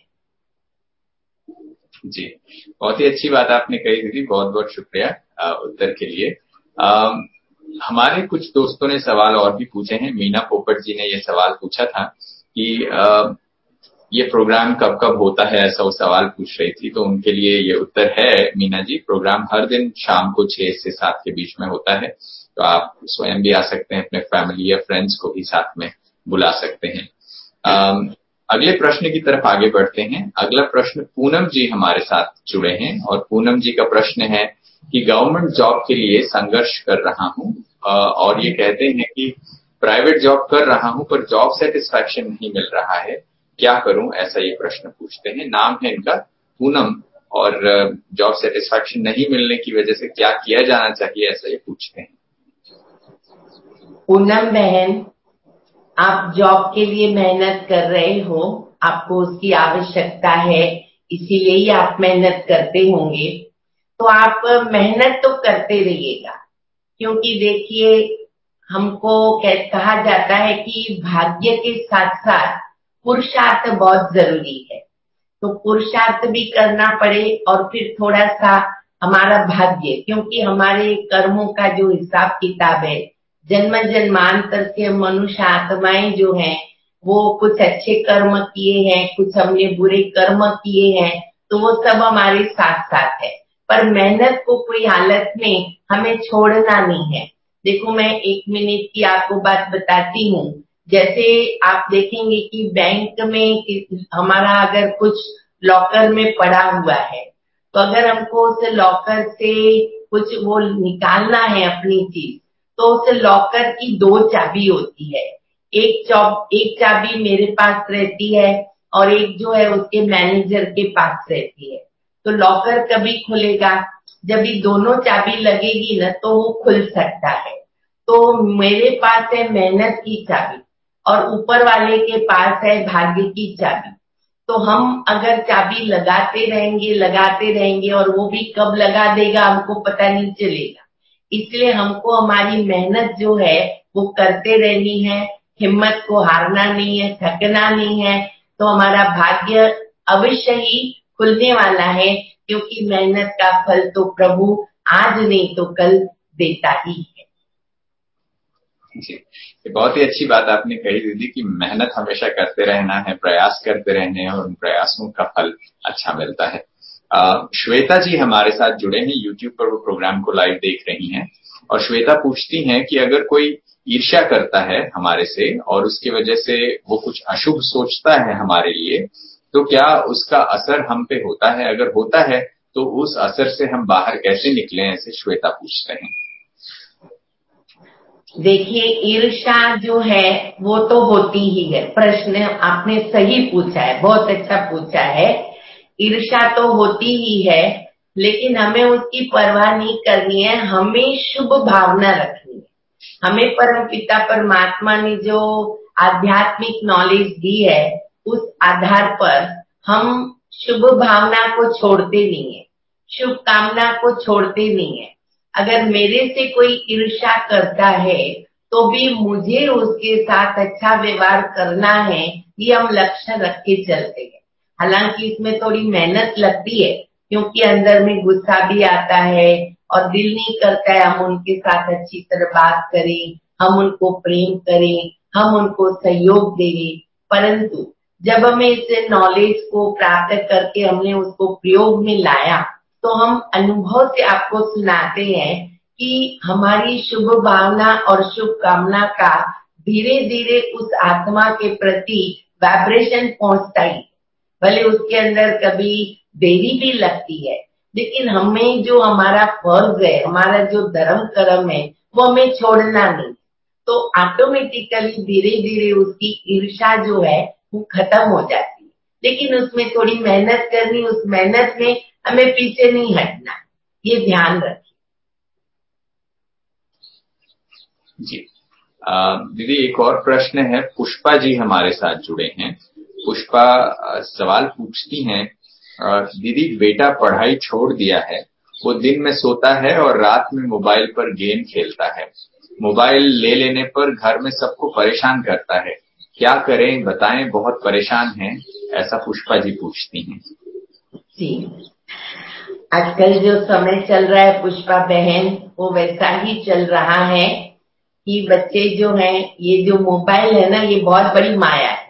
जी, बहुत ही अच्छी बात आपने कही दीदी, बहुत बहुत शुक्रिया उत्तर के लिए। आ, हमारे कुछ दोस्तों ने सवाल और भी पूछे हैं। मीना पोपट जी ने ये सवाल पूछा था कि आ, ये प्रोग्राम कब कब होता है, ऐसा वो सवाल पूछ रही थी। तो उनके लिए ये उत्तर है मीना जी, प्रोग्राम हर दिन शाम को छह से सात के बीच में होता है। तो आप स्वयं भी आ सकते हैं, अपने फैमिली या फ्रेंड्स को भी साथ में बुला सकते हैं। आ, अगले प्रश्न की तरफ आगे बढ़ते हैं। अगला प्रश्न पूनम जी हमारे साथ जुड़े हैं, और पूनम जी का प्रश्न है कि गवर्नमेंट जॉब के लिए संघर्ष कर रहा हूं, और ये कहते हैं कि प्राइवेट जॉब कर रहा हूं पर जॉब सेटिस्फैक्शन नहीं मिल रहा है, क्या करूं, ऐसा ये प्रश्न पूछते हैं। नाम है इनका पूनम, और जॉब सेटिस्फैक्शन नहीं मिलने की वजह से क्या किया जाना चाहिए, ऐसा ये पूछते हैं। पूनम बहन, आप जॉब के लिए मेहनत कर रहे हो, आपको उसकी आवश्यकता है, इसीलिए ही आप मेहनत करते होंगे। तो आप मेहनत तो करते रहिएगा, क्योंकि देखिए हमको कहा जाता है कि भाग्य के साथ साथ पुरुषार्थ बहुत जरूरी है। तो पुरुषार्थ भी करना पड़े, और फिर थोड़ा सा हमारा भाग्य, क्योंकि हमारे कर्मों का जो हिसाब किताब है, जन्म जन्मांतर से मनुष्य आत्माएं जो हैं वो कुछ अच्छे कर्म किए हैं, कुछ हमने बुरे कर्म किए हैं, तो वो सब हमारे साथ साथ है। पर मेहनत को कोई हालत में हमें छोड़ना नहीं है। देखो, मैं एक मिनट की आपको बात बताती हूँ। जैसे आप देखेंगे कि बैंक में हमारा अगर कुछ लॉकर में पड़ा हुआ है, तो अगर हमको उस लॉकर से कुछ वो निकालना है अपनी चीज, तो उस लॉकर की दो चाबी होती है। एक चौब एक चाबी मेरे पास रहती है, और एक जो है उसके मैनेजर के पास रहती है। तो लॉकर कभी खुलेगा जब ये दोनों चाबी लगेगी ना, तो वो खुल सकता है। तो मेरे पास है मेहनत की चाबी, और ऊपर वाले के पास है भाग्य की चाबी। तो हम अगर चाबी लगाते रहेंगे लगाते रहेंगे और वो भी कब लगा देगा हमको पता नहीं चलेगा। इसलिए हमको हमारी मेहनत जो है वो करते रहनी है, हिम्मत को हारना नहीं है, थकना नहीं है। तो हमारा भाग्य अवश्य ही खुलने वाला है, क्योंकि मेहनत का फल तो प्रभु आज नहीं तो कल देता ही है। जी, ये बहुत ही अच्छी बात आपने कही दीदी कि मेहनत हमेशा करते रहना है, प्रयास करते रहने हैं, और उन प्रयासों का फल अच्छा मिलता है। श्वेता जी हमारे साथ जुड़े हैं, यूट्यूब पर वो प्रोग्राम को लाइव देख रही हैं, और श्वेता पूछती हैं कि अगर कोई ईर्ष्या करता है हमारे से और उसकी वजह से वो कुछ अशुभ सोचता है हमारे लिए, तो क्या उसका असर हम पे होता है? अगर होता है तो उस असर से हम बाहर कैसे निकलें, ऐसे श्वेता पूछते हैं। देखिए, ईर्ष्या जो है वो तो होती ही है। प्रश्न आपने सही पूछा है, बहुत अच्छा पूछा है। ईर्ष्या तो होती ही है, लेकिन हमें उसकी परवाह नहीं करनी है, हमें शुभ भावना रखनी है। हमें परमपिता परमात्मा ने जो आध्यात्मिक नॉलेज दी है, उस आधार पर हम शुभ भावना को छोड़ते नहीं है, शुभ कामना को छोड़ते नहीं है। अगर मेरे से कोई ईर्ष्या करता है तो भी मुझे उसके साथ अच्छा व्यवहार करना है, ये हम लक्ष्य रख के चलते हैं। हालांकि इसमें थोड़ी मेहनत लगती है, क्योंकि अंदर में गुस्सा भी आता है और दिल नहीं करता है हम उनके साथ अच्छी तरह बात करें, हम उनको प्रेम करें, हम उनको सहयोग दें। परंतु जब हमें इस नॉलेज को प्राप्त करके हमने उसको प्रयोग में लाया, तो हम अनुभव से आपको सुनाते हैं कि हमारी शुभ भावना और शुभ कामना का धीरे धीरे उस आत्मा के प्रति वाइब्रेशन पहुंचता ही, भले उसके अंदर कभी देरी भी लगती है, लेकिन हमें जो हमारा फर्ज है, हमारा जो धर्म कर्म है, वो हमें छोड़ना नहीं। तो ऑटोमेटिकली धीरे धीरे उसकी ईर्ष्या जो है वो खत्म हो जाती है। लेकिन उसमें थोड़ी मेहनत करनी, उस मेहनत में हमें पीछे नहीं हटना, ये ध्यान रखें। जी आ, दीदी एक और प्रश्न है, पुष्पा जी हमारे साथ जुड़े हैं। पुष्पा सवाल पूछती हैं, दीदी बेटा पढ़ाई छोड़ दिया है, वो दिन में सोता है और रात में मोबाइल पर गेम खेलता है। मोबाइल ले लेने पर घर में सबको परेशान करता है, क्या करें बताएं, बहुत परेशान हैं, ऐसा पुष्पा जी पूछती हैं। जी, आजकल जो समय चल रहा है पुष्पा बहन, वो वैसा ही चल रहा है कि बच्चे जो हैं, ये जो मोबाइल है ना, ये बहुत बड़ी माया है।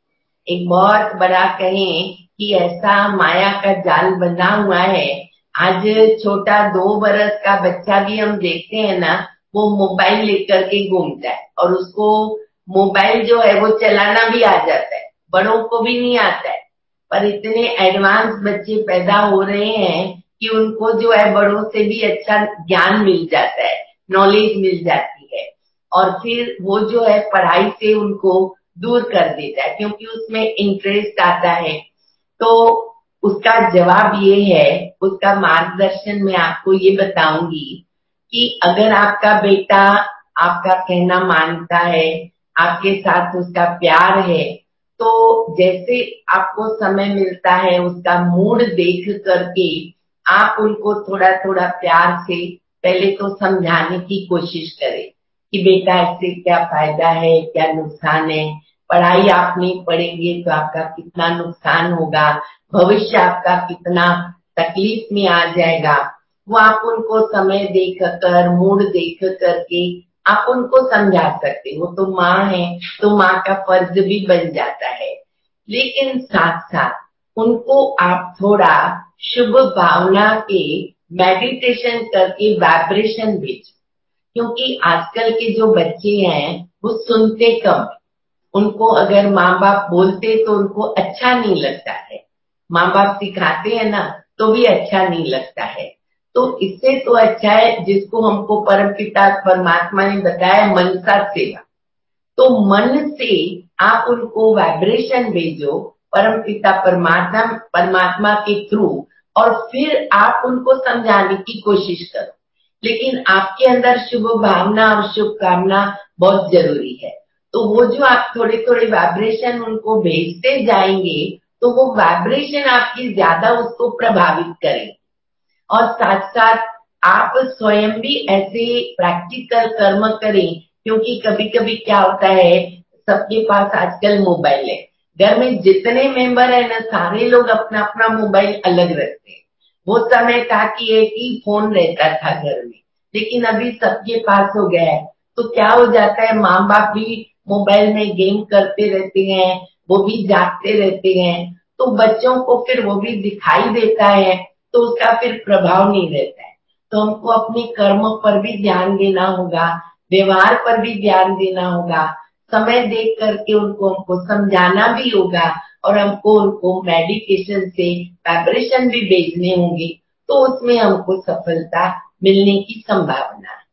एक बहुत बड़ा कहें कि ऐसा माया का जाल बना हुआ है। आज छोटा दो बरस का बच्चा भी हम देखते हैं ना, वो मोबाइल लेकर के घूमता है और उसको मोबाइल जो है वो चलाना भी आ जाता है, बड़ों को भी नहीं आता है। पर इतने एडवांस बच्चे पैदा हो रहे हैं कि उनको जो है बड़ों से भी अच्छा ज्ञान मिल जाता है, नॉलेज मिल जाती है, और फिर वो जो है पढ़ाई से उनको दूर कर देता है क्योंकि उसमें इंटरेस्ट आता है। तो उसका जवाब ये है, उसका मार्गदर्शन मैं आपको ये बताऊंगी कि अगर आपका बेटा आपका कहना मानता है, आपके साथ उसका प्यार है, तो जैसे आपको समय मिलता है उसका मूड देख करके आप उनको थोड़ा थोड़ा प्यार से पहले तो समझाने की कोशिश करें कि बेटा इससे क्या फायदा है, क्या नुकसान है, पढ़ाई आप नहीं पढ़ेंगे तो आपका कितना नुकसान होगा, भविष्य आपका कितना तकलीफ में आ जाएगा। वो आप उनको समय देख कर, मूड देख करके आप उनको समझा सकते हो। तो माँ है तो माँ का फर्ज भी बन जाता है। लेकिन साथ साथ उनको आप थोड़ा शुभ भावना के मेडिटेशन करके वाइब्रेशन भेजें, क्योंकि आजकल के जो बच्चे हैं वो सुनते कम। उनको अगर माँ बाप बोलते तो उनको अच्छा नहीं लगता है, माँ बाप सिखाते हैं ना तो भी अच्छा नहीं लगता है। तो इससे तो अच्छा है जिसको हमको परमपिता परमात्मा ने बताया मनसा सेवा, तो मन से आप उनको वाइब्रेशन भेजो परमपिता परमात्मा परमात्मा के थ्रू, और फिर आप उनको समझाने की कोशिश करो। लेकिन आपके अंदर शुभ भावना और शुभकामना बहुत जरूरी है। तो वो जो आप थोड़े थोड़े वाइब्रेशन उनको भेजते जाएंगे तो वो वाइब्रेशन आपकी ज्यादा उसको प्रभावित करेंगे। और साथ साथ आप स्वयं भी ऐसे प्रैक्टिकल कर्म करें, क्योंकि कभी कभी क्या होता है, सबके पास आजकल मोबाइल है, घर में जितने मेंबर है ना सारे लोग अपना अपना मोबाइल अलग रखते हैं। वो समय था कि एक ही फोन रहता था घर में, लेकिन अभी सबके पास हो गया है। तो क्या हो जाता है, माँ बाप भी मोबाइल में गेम करते रहते हैं, वो भी जागते रहते हैं, तो बच्चों को फिर वो भी दिखाई देता है, तो उसका फिर प्रभाव नहीं रहता है। तो हमको अपने कर्म पर भी ध्यान देना होगा, व्यवहार पर भी ध्यान देना होगा, समय देख करके उनको हमको समझाना भी होगा, और हमको उनको मेडिटेशन से वाइब्रेशन भी भेजने होंगे, तो उसमें हमको सफलता मिलने की संभावना है।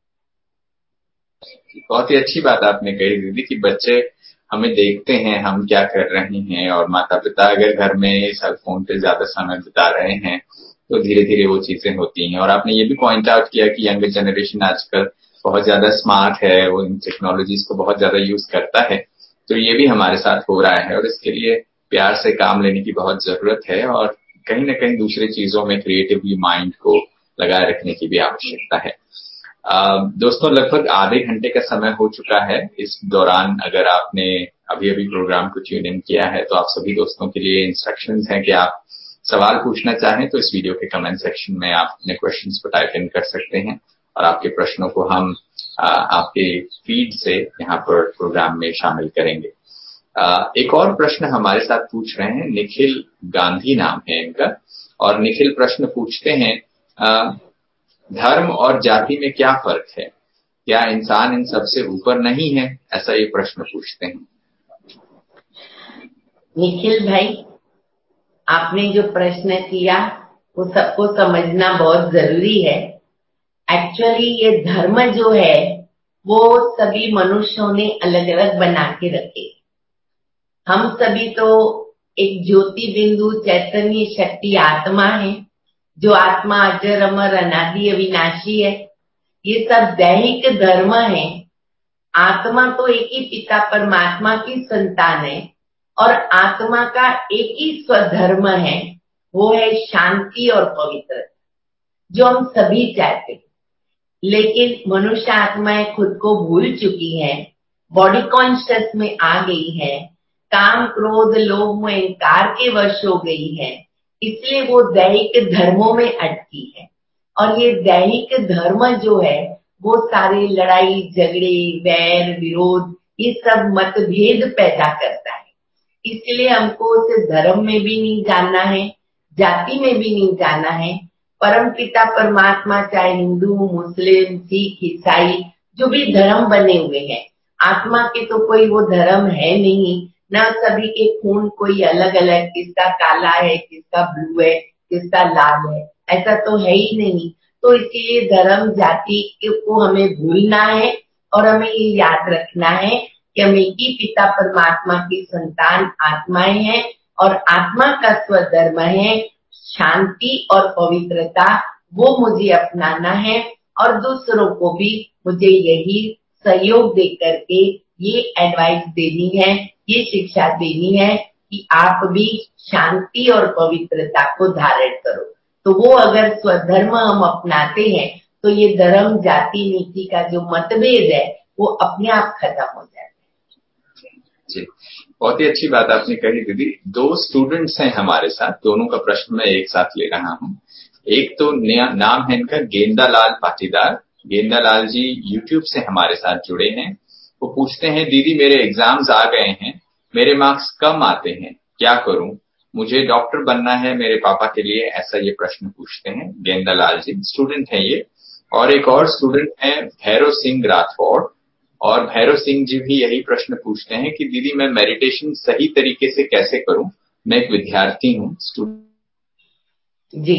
बहुत ही अच्छी बात आपने कही दीदी कि बच्चे हमें देखते हैं हम क्या कर रहे हैं, और माता पिता अगर घर में सेल फोन पे ज्यादा समय बिता रहे हैं तो धीरे धीरे वो चीजें होती हैं। और आपने ये भी पॉइंट आउट किया कि यंग जनरेशन आजकल बहुत ज्यादा स्मार्ट है, वो इन टेक्नोलॉजीज को बहुत ज्यादा यूज करता है, तो ये भी हमारे साथ हो रहा है और इसके लिए प्यार से काम लेने की बहुत जरूरत है, और कहीं ना कहीं दूसरी चीजों में क्रिएटिवली माइंड को लगाए रखने की भी आवश्यकता है। दोस्तों, लगभग आधे घंटे का समय हो चुका है। इस दौरान अगर आपने अभी अभी प्रोग्राम को ट्यून इन किया है तो आप सभी दोस्तों के लिए इंस्ट्रक्शंस हैं कि आप सवाल पूछना चाहें तो इस वीडियो के कमेंट सेक्शन में आप अपने क्वेश्चंस को टाइप इन कर सकते हैं, और आपके प्रश्नों को हम आ, आपके फीड से यहाँ पर प्रोग्राम में शामिल करेंगे। आ, एक और प्रश्न हमारे साथ पूछ रहे हैं, निखिल गांधी नाम है इनका, और निखिल प्रश्न पूछते हैं, आ, धर्म और जाति में क्या फर्क है, क्या इंसान इन सबसे ऊपर नहीं है, ऐसा ये प्रश्न पूछते हैं। निखिल भाई, आपने जो प्रश्न किया वो सबको समझना बहुत जरूरी है। एक्चुअली ये धर्म जो है वो सभी मनुष्यों ने अलग अलग बना के रखे। हम सभी तो एक ज्योति बिंदु चैतन्य शक्ति आत्मा है, जो आत्मा अजर अमर अनादि अविनाशी है। ये सब दैहिक धर्म है। आत्मा तो एक ही पिता परमात्मा की संतान है और आत्मा का एक ही स्वधर्म है, वो है शांति और पवित्रता, जो हम सभी चाहते हैं। लेकिन मनुष्य आत्माएं खुद को भूल चुकी हैं, बॉडी कॉन्शियस में आ गई है, काम क्रोध लोभ मोह अहंकार के वश हो गई है, इसलिए वो दैहिक धर्मों में अटकी है। और ये दैहिक धर्म जो है वो सारे लड़ाई झगड़े वैर विरोध ये सब मतभेद पैदा करता है। इसलिए हमको उसे धर्म में भी नहीं जानना है, जाति में भी नहीं जाना है। परम पिता परमात्मा चाहे हिंदू मुस्लिम सिख ईसाई जो भी धर्म बने हुए हैं, आत्मा के तो कोई वो धर्म है नहीं, ना सभी के खून कोई अलग अलग, किसका काला है किसका ब्लू है किसका लाल है, ऐसा तो है ही नहीं। तो इसलिए धर्म जाति को हमें भूलना है और हमें ये याद रखना है कि हम एक ही पिता परमात्मा की संतान आत्माएं हैं और आत्मा का स्वधर्म है शांति और पवित्रता, वो मुझे अपनाना है और दूसरों को भी मुझे यही सहयोग दे करके ये एडवाइस देनी है, ये शिक्षा देनी है कि आप भी शांति और पवित्रता को धारण करो। तो वो अगर स्वधर्म हम अपनाते हैं तो ये धर्म जाति नीति का जो मतभेद है वो अपने आप खत्म हो जाता है। जी, बहुत ही अच्छी बात आपने कही दीदी। दो स्टूडेंट्स हैं हमारे साथ, दोनों का प्रश्न मैं एक साथ ले रहा हूँ। एक तो नाम है इनका गेंदालाल पाटीदार। गेंदालाल जी यूट्यूब से हमारे साथ जुड़े हैं। वो पूछते हैं, दीदी मेरे एग्जाम्स आ गए हैं, मेरे मार्क्स कम आते हैं, क्या करूं? मुझे डॉक्टर बनना है मेरे पापा के लिए, ऐसा ये प्रश्न पूछते हैं गेंदालाल जी, स्टूडेंट है ये। और एक और स्टूडेंट है भैरव सिंह राठौड़, और भैरव सिंह जी भी यही प्रश्न पूछते हैं कि दीदी मैं मेडिटेशन सही तरीके से कैसे करूं, मैं एक विद्यार्थी हूं, स्टूडेंट। जी,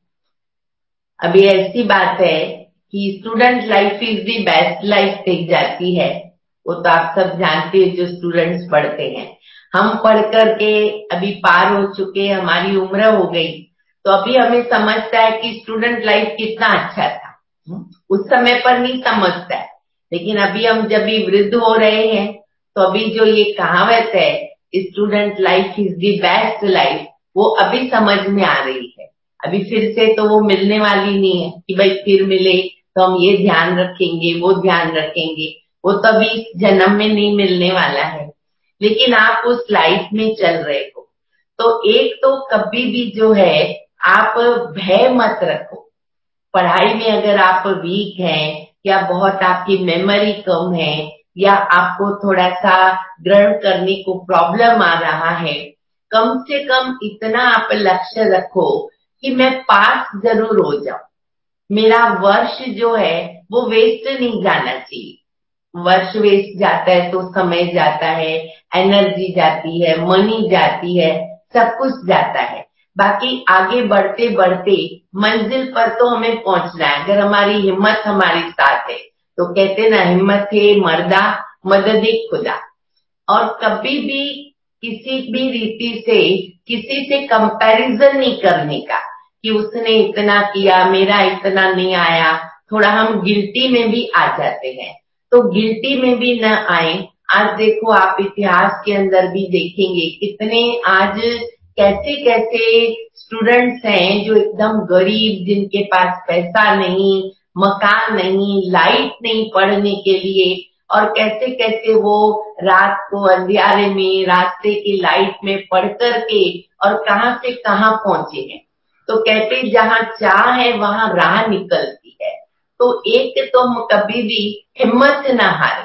अभी ऐसी बात है कि student life is the best life कही जाती है। वो तो आप सब जानते हैं जो स्टूडेंट्स पढ़ते हैं। हम पढ़ करके अभी पार हो चुके, हमारी उम्र हो गई, तो अभी हमें समझता है कि स्टूडेंट लाइफ कितना अच्छा था। उस समय पर नहीं समझता है, लेकिन अभी हम जब भी वृद्ध हो रहे हैं तो अभी जो ये कहावत है student life is the best life, वो अभी समझ में आ रही है। अभी फिर से तो वो मिलने वाली नहीं है कि भाई फिर मिले तो हम ये ध्यान रखेंगे वो ध्यान रखेंगे, वो तो अभी इस जन्म में नहीं मिलने वाला है। लेकिन आप उस लाइफ में चल रहे हो तो एक तो कभी भी जो है आप भय मत रखो। पढ़ाई में अगर आप वीक हैं या बहुत आपकी मेमोरी कम है या आपको थोड़ा सा ग्रहण करने को प्रॉब्लम आ रहा है, कम से कम इतना आप लक्ष्य रखो कि मैं पास जरूर हो जाऊं। मेरा वर्ष जो है वो वेस्ट नहीं जाना चाहिए। वर्ष वेस्ट जाता है तो समय जाता है, एनर्जी जाती है, मनी जाती है, सब कुछ जाता है। बाकी आगे बढ़ते बढ़ते मंजिल पर तो हमें पहुंचना है अगर हमारी हिम्मत हमारे साथ है। तो कहते ना, हिम्मत है मर्दा मदद खुदा। और कभी भी किसी भी रीति से किसी से कंपैरिजन नहीं करने का कि उसने इतना किया मेरा इतना नहीं आया। थोड़ा हम गिल्टी में भी आ जाते हैं, तो गिल्टी में भी न आए। आज देखो आप इतिहास के अंदर भी देखेंगे कितने आज कैसे कैसे स्टूडेंट्स हैं जो एकदम गरीब, जिनके पास पैसा नहीं, मकान नहीं, लाइट नहीं पढ़ने के लिए, और कैसे कैसे वो रात को अंधियारे में रास्ते की लाइट में पढ़ करके और कहां से कहां पहुंचे हैं। तो कहते जहां चाह है वहां राह निकलती है। तो एक तो हम कभी भी हिम्मत ना हारे।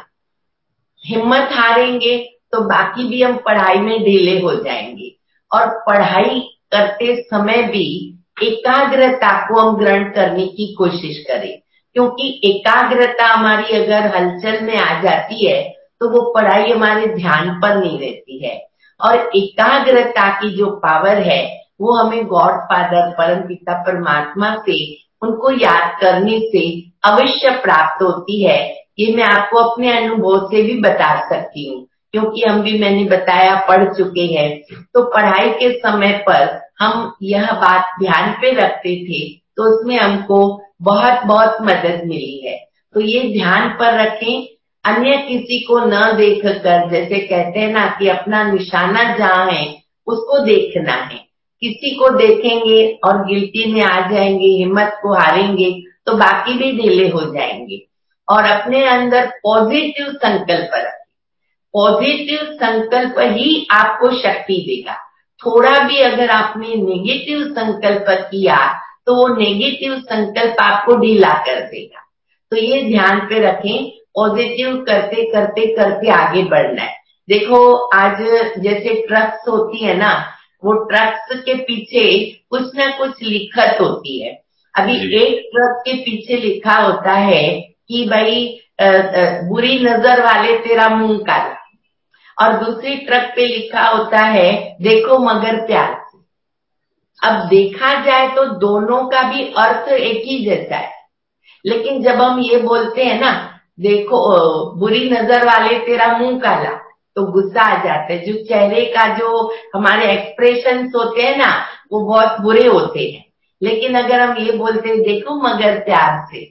हिम्मत हारेंगे तो बाकी भी हम पढ़ाई में ढीले हो जाएंगे। और पढ़ाई करते समय भी एकाग्रता को हम ग्रहण करने की कोशिश करें, क्योंकि एकाग्रता हमारी अगर हलचल में आ जाती है तो वो पढ़ाई हमारे ध्यान पर नहीं रहती है। और एकाग्रता की जो पावर है वो हमें गॉड फादर परमपिता परमात्मा से उनको याद करने से अवश्य प्राप्त होती है। ये मैं आपको अपने अनुभव से भी बता सकती हूँ, क्योंकि हम भी मैंने बताया पढ़ चुके हैं। तो पढ़ाई के समय पर हम यह बात ध्यान पे रखते थे, तो उसमें हमको बहुत बहुत मदद मिली है। तो ये ध्यान पर रखें, अन्य किसी को न देख कर, जैसे कहते हैं ना कि अपना निशाना जहाँ है उसको देखना है। किसी को देखेंगे और गिल्टी में आ जाएंगे, हिम्मत को हारेंगे, तो बाकी भी ढीले हो जाएंगे। और अपने अंदर पॉजिटिव संकल्प रखें। पॉजिटिव संकल्प ही आपको शक्ति देगा। थोड़ा भी अगर आपने नेगेटिव संकल्प किया तो वो नेगेटिव संकल्प आपको ढीला कर देगा। तो ये ध्यान पे रखें, पॉजिटिव करते करते करते आगे बढ़ना है। देखो आज जैसे ट्रक्स होती है ना, वो ट्रक्स के पीछे कुछ ना कुछ लिखत होती है। अभी एक ट्रक के पीछे लिखा होता है कि भाई आ, आ, बुरी नजर वाले तेरा मुंह काला, और दूसरी ट्रक पे लिखा होता है देखो मगर प्यार से। अब देखा जाए तो दोनों का भी अर्थ एक ही जैसा है, लेकिन जब हम ये बोलते हैं ना देखो बुरी नजर वाले तेरा मुंह काला, तो गुस्सा आ जाता है। जो चेहरे का जो हमारे एक्सप्रेशंस होते हैं ना, वो बहुत बुरे होते हैं। लेकिन अगर हम ये बोलते हैं देखो मगर प्यार से,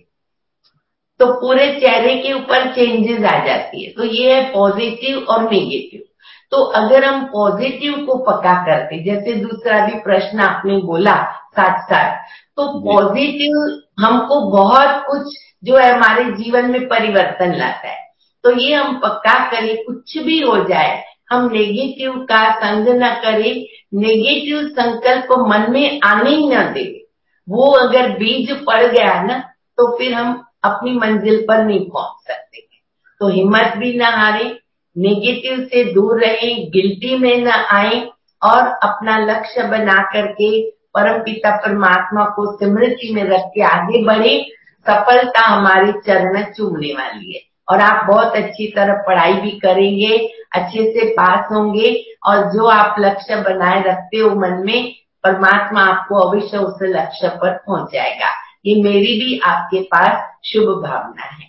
तो पूरे चेहरे के ऊपर चेंजेस आ जाती है। तो ये है पॉजिटिव और नेगेटिव। तो अगर हम पॉजिटिव को पक्का करते, जैसे दूसरा भी प्रश्न आपने बोला साथ साथ, तो पॉजिटिव हमको बहुत कुछ जो है हमारे जीवन में परिवर्तन लाता है। तो ये हम पक्का करें, कुछ भी हो जाए हम नेगेटिव का संग न करें, नेगेटिव संकल्प को मन में आने ही न दे। वो अगर बीज पड़ गया ना, तो फिर हम अपनी मंजिल पर नहीं पहुंच सकते। तो हिम्मत भी न हारे, नेगेटिव से दूर रहें, गिल्टी में न आए, और अपना लक्ष्य बना करके परमपिता परमात्मा को स्मृति में रख के आगे बढ़े। सफलता हमारे चरण चूमने वाली है, और आप बहुत अच्छी तरह पढ़ाई भी करेंगे, अच्छे से पास होंगे, और जो आप लक्ष्य बनाए रखते हो मन में, परमात्मा आपको अवश्य उस लक्ष्य पर पहुंचाएगा। ये मेरी भी आपके पास शुभ भावना है।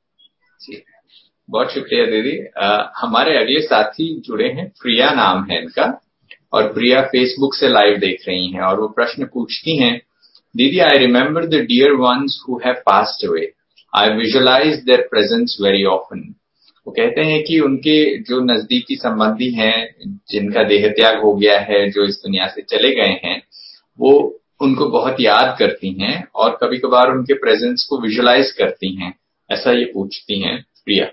जी, बहुत शुक्रिया दीदी। आ, हमारे अगले साथी जुड़े हैं, प्रिया नाम है इनका, और प्रिया फेसबुक से लाइव देख रही हैं, और वो प्रश्न पूछती हैं, दीदी I remember the dear ones who have passed away, I visualise their presence very often. वो कहते हैं कि उनके जो नजदीकी संबंधी हैं, जिनका देह त्याग हो गया है, जो इस दुनिया से चले गए हैं, वो उनको बहुत याद करती हैं और कभी कभार उनके प्रेजेंस को विजुअलाइज करती हैं। ऐसा ये पूछती हैं प्रिया।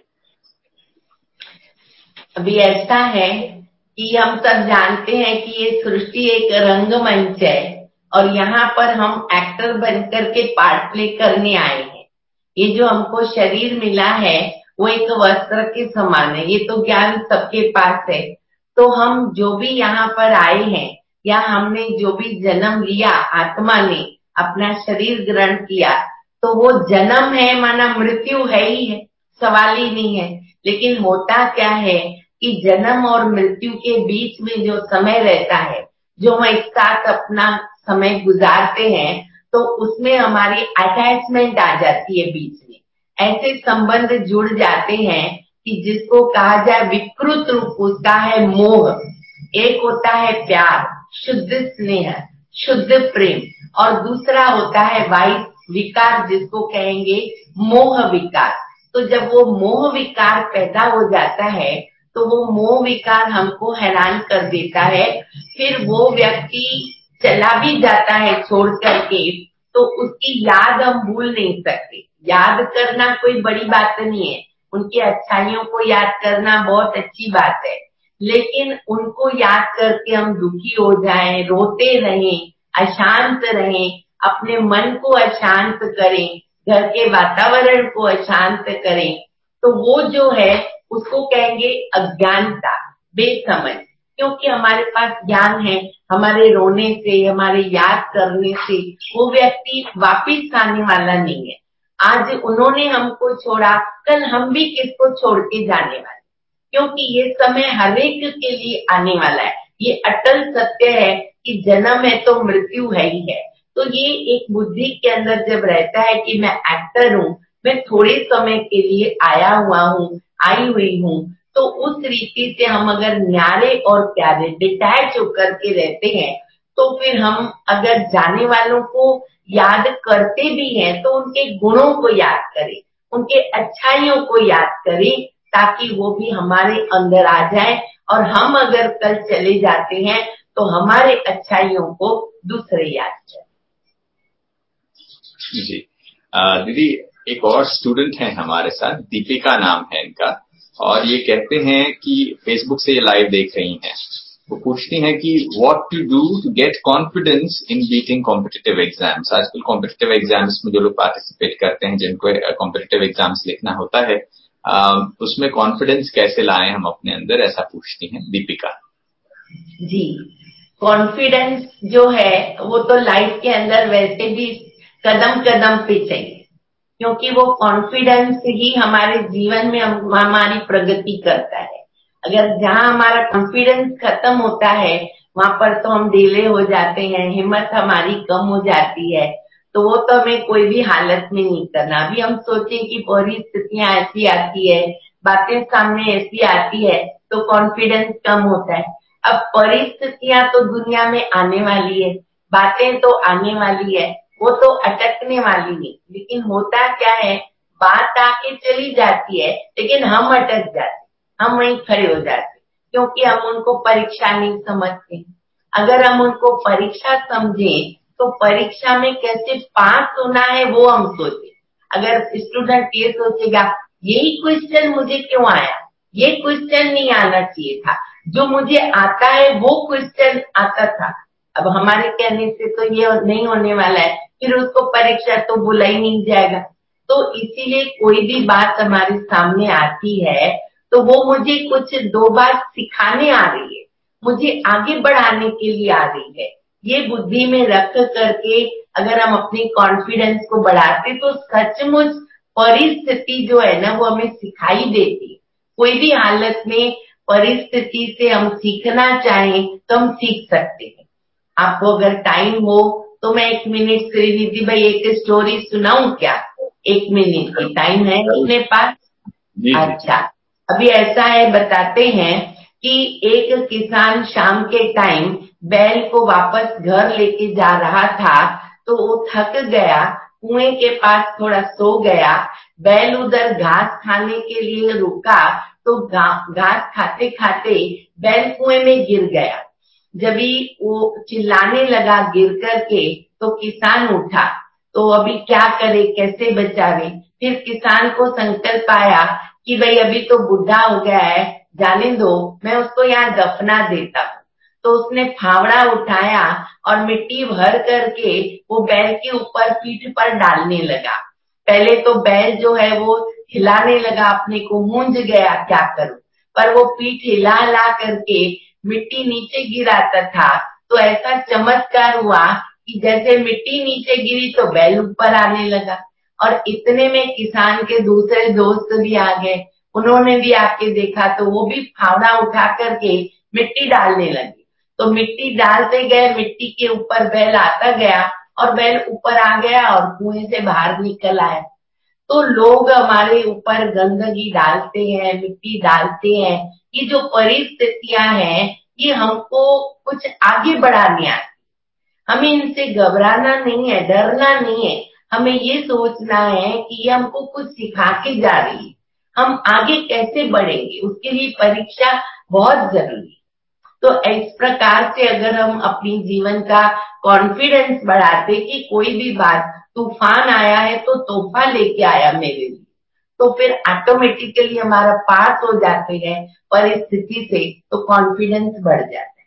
अभी ऐसा है कि हम सब जानते हैं कि ये सृष्टि एक रंगमंच है, और यहाँ पर हम एक्टर बनकर के पार्ट प्ले करने आए हैं। ये जो हमको शरीर मिला है वो एक वस्त्र के समान है, ये तो ज्ञान सबके पास है। तो हम जो भी यहाँ पर आए हैं, या हमने जो भी जन्म लिया, आत्मा ने अपना शरीर ग्रहण किया, तो वो जन्म है माना मृत्यु है ही है, सवाल ही नहीं है। लेकिन होता क्या है कि जन्म और मृत्यु के बीच में जो समय रहता है, जो हम एक साथ अपना समय गुजारते हैं, तो उसमें हमारी अटैचमेंट आ जाती है बीच में। ऐसे संबंध जुड़ जाते हैं कि जिसको कहा जाए विकृत रूप उसका है मोह। एक होता है प्यार, शुद्ध स्नेह, शुद्ध प्रेम, और दूसरा होता है वाइस विकार, जिसको कहेंगे मोह विकार। तो जब वो मोह विकार पैदा हो जाता है, तो वो मोह विकार हमको हैरान कर देता है। फिर वो व्यक्ति चला भी जाता है छोड़ करके, तो उसकी याद हम भूल नहीं सकते। याद करना कोई बड़ी बात नहीं है, उनकी अच्छाइयों को याद करना बहुत अच्छी बात है, लेकिन उनको याद करके हम दुखी हो जाएं, रोते रहें, अशांत रहें, अपने मन को अशांत करें, घर के वातावरण को अशांत करें, तो वो जो है उसको कहेंगे अज्ञानता, बेसमझ। क्योंकि हमारे पास ज्ञान है, हमारे रोने से, हमारे याद करने से वो व्यक्ति वापिस आने वाला नहीं है। आज उन्होंने हमको छोड़ा, कल हम भी किसको छोड़ के जाने वाले, क्योंकि ये समय हर एक के लिए आने वाला है। ये अटल सत्य है कि जन्म है तो मृत्यु है ही है। तो ये एक बुद्धि के अंदर जब रहता है कि मैं एक्टर हूँ, मैं थोड़े समय के लिए आया हुआ हूँ, आई हुई हूँ, तो उस रीति से हम अगर न्यारे और प्यारे डिटैच होकर के रहते हैं, तो फिर हम अगर जाने वालों को याद करते भी हैं तो उनके गुणों को याद करें, उनके अच्छाइयों को याद करें, ताकि वो भी हमारे अंदर आ जाए और हम अगर कल चले जाते हैं तो हमारे अच्छाइयों को दूसरे याद करें। जी दीदी, एक और स्टूडेंट हैं हमारे साथ, दीपिका नाम है इनका, और ये कहते हैं कि फेसबुक से ये लाइव देख रही हैं। वो पूछती हैं कि what to do to get confidence in beating competitive exams. आजकल कॉम्पिटिटिव एग्जाम्स में जो लोग पार्टिसिपेट करते हैं, जिनको कॉम्पिटिटिव एग्जाम्स लिखना होता है, उसमें कॉन्फिडेंस कैसे लाएं हम अपने अंदर, ऐसा पूछती हैं दीपिका। जी, कॉन्फिडेंस जो है वो तो लाइफ के अंदर वैसे भी कदम कदम पे चाहिए, क्योंकि वो कॉन्फिडेंस ही हमारे जीवन में हमारी प्रगति करता है। अगर जहां हमारा कॉन्फिडेंस खत्म होता है, वहां पर तो हम ढीले हो जाते हैं, हिम्मत हमारी कम हो जाती है। तो वो तो हमें कोई भी हालत में नहीं करना। अभी हम सोचें कि परिस्थितियां ऐसी आती है, बातें सामने ऐसी आती है, तो कॉन्फिडेंस कम होता है। अब परिस्थितियां तो दुनिया में आने वाली है, बातें तो आने वाली है, वो तो अटकने वाली नहीं। लेकिन होता क्या है, बात आके चली जाती है, लेकिन हम अटक जाते, हम वहीं खड़े हो जाते, क्योंकि हम उनको परीक्षा नहीं समझते। अगर हम उनको परीक्षा समझें, तो परीक्षा में कैसे पास होना है वो हम सोचें। अगर स्टूडेंट ये सोचेगा, यही क्वेश्चन मुझे क्यों आया, ये क्वेश्चन नहीं आना चाहिए था, जो मुझे आता है वो क्वेश्चन आता था। अब हमारे कहने से तो ये नहीं होने वाला है, फिर उसको परीक्षा तो बुला ही नहीं जाएगा। तो इसीलिए कोई भी बात हमारे सामने आती है, तो वो मुझे कुछ दो बात सिखाने आ रही है, मुझे आगे बढ़ाने के लिए आ रही है। ये बुद्धि में रख करके अगर हम अपनी कॉन्फिडेंस को बढ़ाते, तो सचमुच परिस्थिति जो है ना, वो हमें सिखाई देती है। कोई भी हालत में परिस्थिति से हम सीखना चाहें तो हम सीख सकते हैं। आपको अगर टाइम हो तो मैं एक मिनट श्रीनिधि भाई एक स्टोरी सुनाऊं क्या? एक मिनट की टाइम है अपने पास? अच्छा, अभी ऐसा है, बताते हैं कि एक किसान शाम के टाइम बैल को वापस घर लेके जा रहा था, तो वो थक गया, कुएं के पास थोड़ा सो गया। बैल उधर घास खाने के लिए रुका, तो घास खाते खाते बैल कुएं में गिर गया। जब ही वो चिल्लाने लगा गिर करके, तो किसान उठा, तो अभी क्या करे, कैसे बचावे। फिर किसान को संकल्प आया कि भाई अभी तो बुढ़ा हो गया है, जाने दो, मैं उसको यहाँ दफना देता हूँ। तो उसने फावड़ा उठाया और मिट्टी भर करके वो बैल के ऊपर पीठ पर डालने लगा। पहले तो बैल जो है वो हिलाने लगा, अपने को मूंझ गया, क्या करूं, पर वो पीठ हिला हिला करके मिट्टी नीचे गिराता था। तो ऐसा चमत्कार हुआ कि जैसे मिट्टी नीचे गिरी तो बैल ऊपर आने लगा। और इतने में किसान के दूसरे दोस्त भी आ गए, उन्होंने भी आके देखा, तो वो भी फावड़ा उठा करके मिट्टी डालने लगे। तो मिट्टी डालते गए, मिट्टी के ऊपर बैल आता गया और बैल ऊपर आ गया और कुएं से बाहर निकल आया। तो लोग हमारे ऊपर गंदगी डालते हैं, मिट्टी डालते हैं, ये जो परिस्थितियां हैं, ये हमको कुछ आगे बढ़ाने आती। हमें इनसे घबराना नहीं है, डरना नहीं है, हमें ये सोचना है कि ये हमको कुछ सिखा के जा रही है, हम आगे कैसे बढ़ेंगे, उसके लिए परीक्षा बहुत जरूरी है। तो इस प्रकार से अगर हम अपनी जीवन का कॉन्फिडेंस बढ़ाते कि कोई भी बात, तूफान आया है तो तोहफा लेके आया मेरे लिए, तो फिर ऑटोमेटिकली हमारा पास हो जाते हैं परिस्थिति से, तो कॉन्फिडेंस बढ़ जाता है।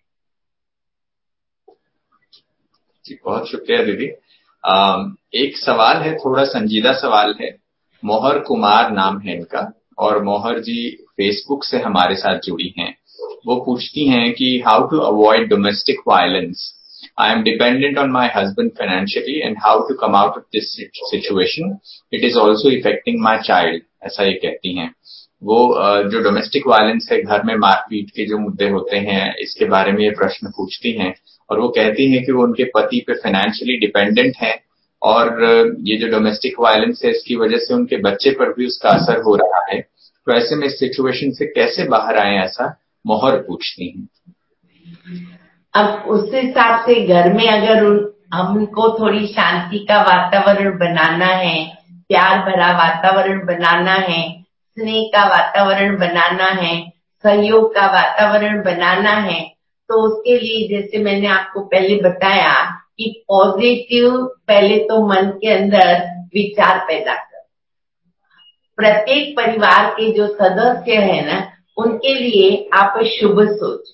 जी, बहुत शुक्रिया दीदी। एक सवाल है, थोड़ा संजीदा सवाल है। मोहर कुमार नाम है इनका, और मोहर जी फेसबुक से हमारे साथ जुड़ी हैं। वो पूछती हैं कि how to avoid domestic violence, I am dependent on my husband financially and how to come out of this situation, it is also affecting my child, ऐसा ये कहती हैं। वो जो डोमेस्टिक वायलेंस है, घर में मारपीट के जो मुद्दे होते हैं, इसके बारे में ये प्रश्न पूछती हैं और वो कहती हैं कि वो उनके पति पे फाइनेंशियली डिपेंडेंट हैं और ये जो डोमेस्टिक वायलेंस है इसकी वजह से उनके बच्चे पर भी उसका असर हो रहा है। तो ऐसे में इस सिचुएशन से कैसे बाहर आए, ऐसा मोहर पूछती हैं। अब उस हिसाब से घर में अगर उन, हमको थोड़ी शांति का वातावरण बनाना है, प्यार भरा वातावरण बनाना है, स्नेह का वातावरण बनाना है, सहयोग का वातावरण बनाना है, तो उसके लिए जैसे मैंने आपको पहले बताया कि पॉजिटिव पहले तो मन के अंदर विचार पैदा कर। प्रत्येक परिवार के जो सदस्य है ना, उनके लिए आप शुभ सोचो,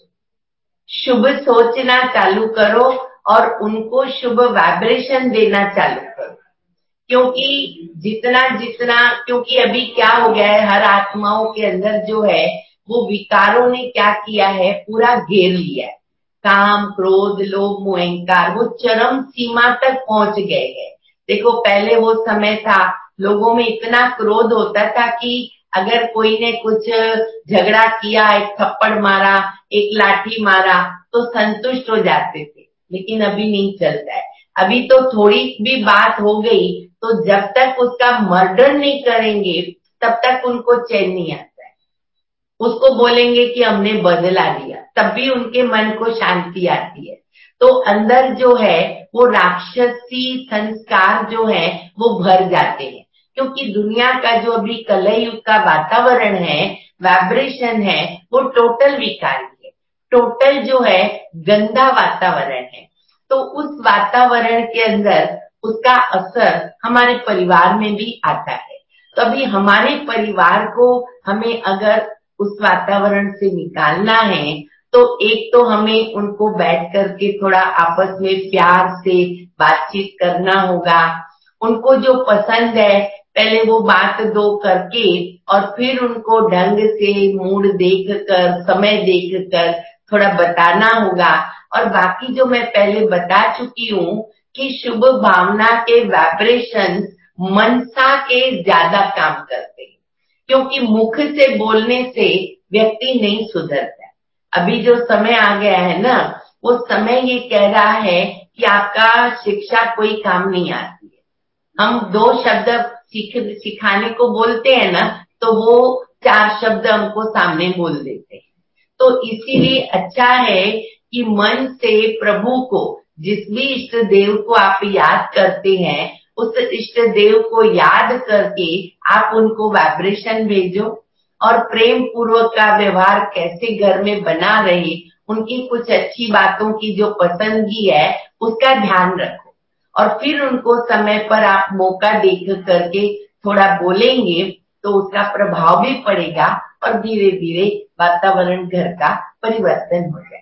शुभ सोचना चालू करो और उनको शुभ वाइब्रेशन देना चालू करो। क्योंकि जितना जितना क्योंकि अभी क्या हो गया है, हर आत्माओं के अंदर जो है वो विकारों ने क्या किया है, पूरा घेर लिया है। काम, क्रोध, लोभ, मोह, अहंकार वो चरम सीमा तक पहुंच गए हैं। देखो पहले वो समय था, लोगों में इतना क्रोध होता था कि अगर कोई ने कुछ झगड़ा किया, एक थप्पड़ मारा, एक लाठी मारा, तो संतुष्ट हो जाते थे। लेकिन अभी नहीं चलता है। अभी तो थोड़ी भी बात हो गई तो जब तक उसका मर्डर नहीं करेंगे तब तक उनको चैन नहीं आता है। उसको बोलेंगे कि हमने बदला लिया, तब भी उनके मन को शांति आती है। तो अंदर जो है वो राक्षसी संस्कार जो है वो भर जाते हैं। क्योंकि दुनिया का जो अभी कलयुग का वातावरण है, वाइब्रेशन है, वो टोटल विकारी है, टोटल जो है गंदा वातावरण है। तो उस वातावरण के अंदर उसका असर हमारे परिवार में भी आता है। तो अभी हमारे परिवार को हमें अगर उस वातावरण से निकालना है तो एक तो हमें उनको बैठ करके थोड़ा आपस में प्यार से बातचीत करना होगा। उनको जो पसंद है पहले वो बात दो करके और फिर उनको ढंग से मूड देख कर, समय देख कर थोड़ा बताना होगा। और बाकी जो मैं पहले बता चुकी हूँ कि शुभ भावना के वाइब्रेशन मनसा के ज्यादा काम करते हैं। क्योंकि मुख से बोलने से व्यक्ति नहीं सुधरता है। अभी जो समय आ गया है ना, वो समय ये कह रहा है कि आपका शिक्षा कोई काम नहीं आती है। हम दो शब्द सीख सिखाने को बोलते हैं ना, तो वो चार शब्द हमको सामने बोल देते हैं। तो इसीलिए अच्छा है कि मन से प्रभु को, जिस भी इष्ट देव को आप याद करते हैं, उस इष्ट देव को याद करके आप उनको वाइब्रेशन भेजो और प्रेम पूर्वक का व्यवहार कैसे घर में बना रहे, उनकी कुछ अच्छी बातों की जो पसंदगी है उसका ध्यान रखो। और फिर उनको समय पर आप मौका देख करके थोड़ा बोलेंगे तो उसका प्रभाव भी पड़ेगा और धीरे धीरे वातावरण घर का परिवर्तन हो जाएगा।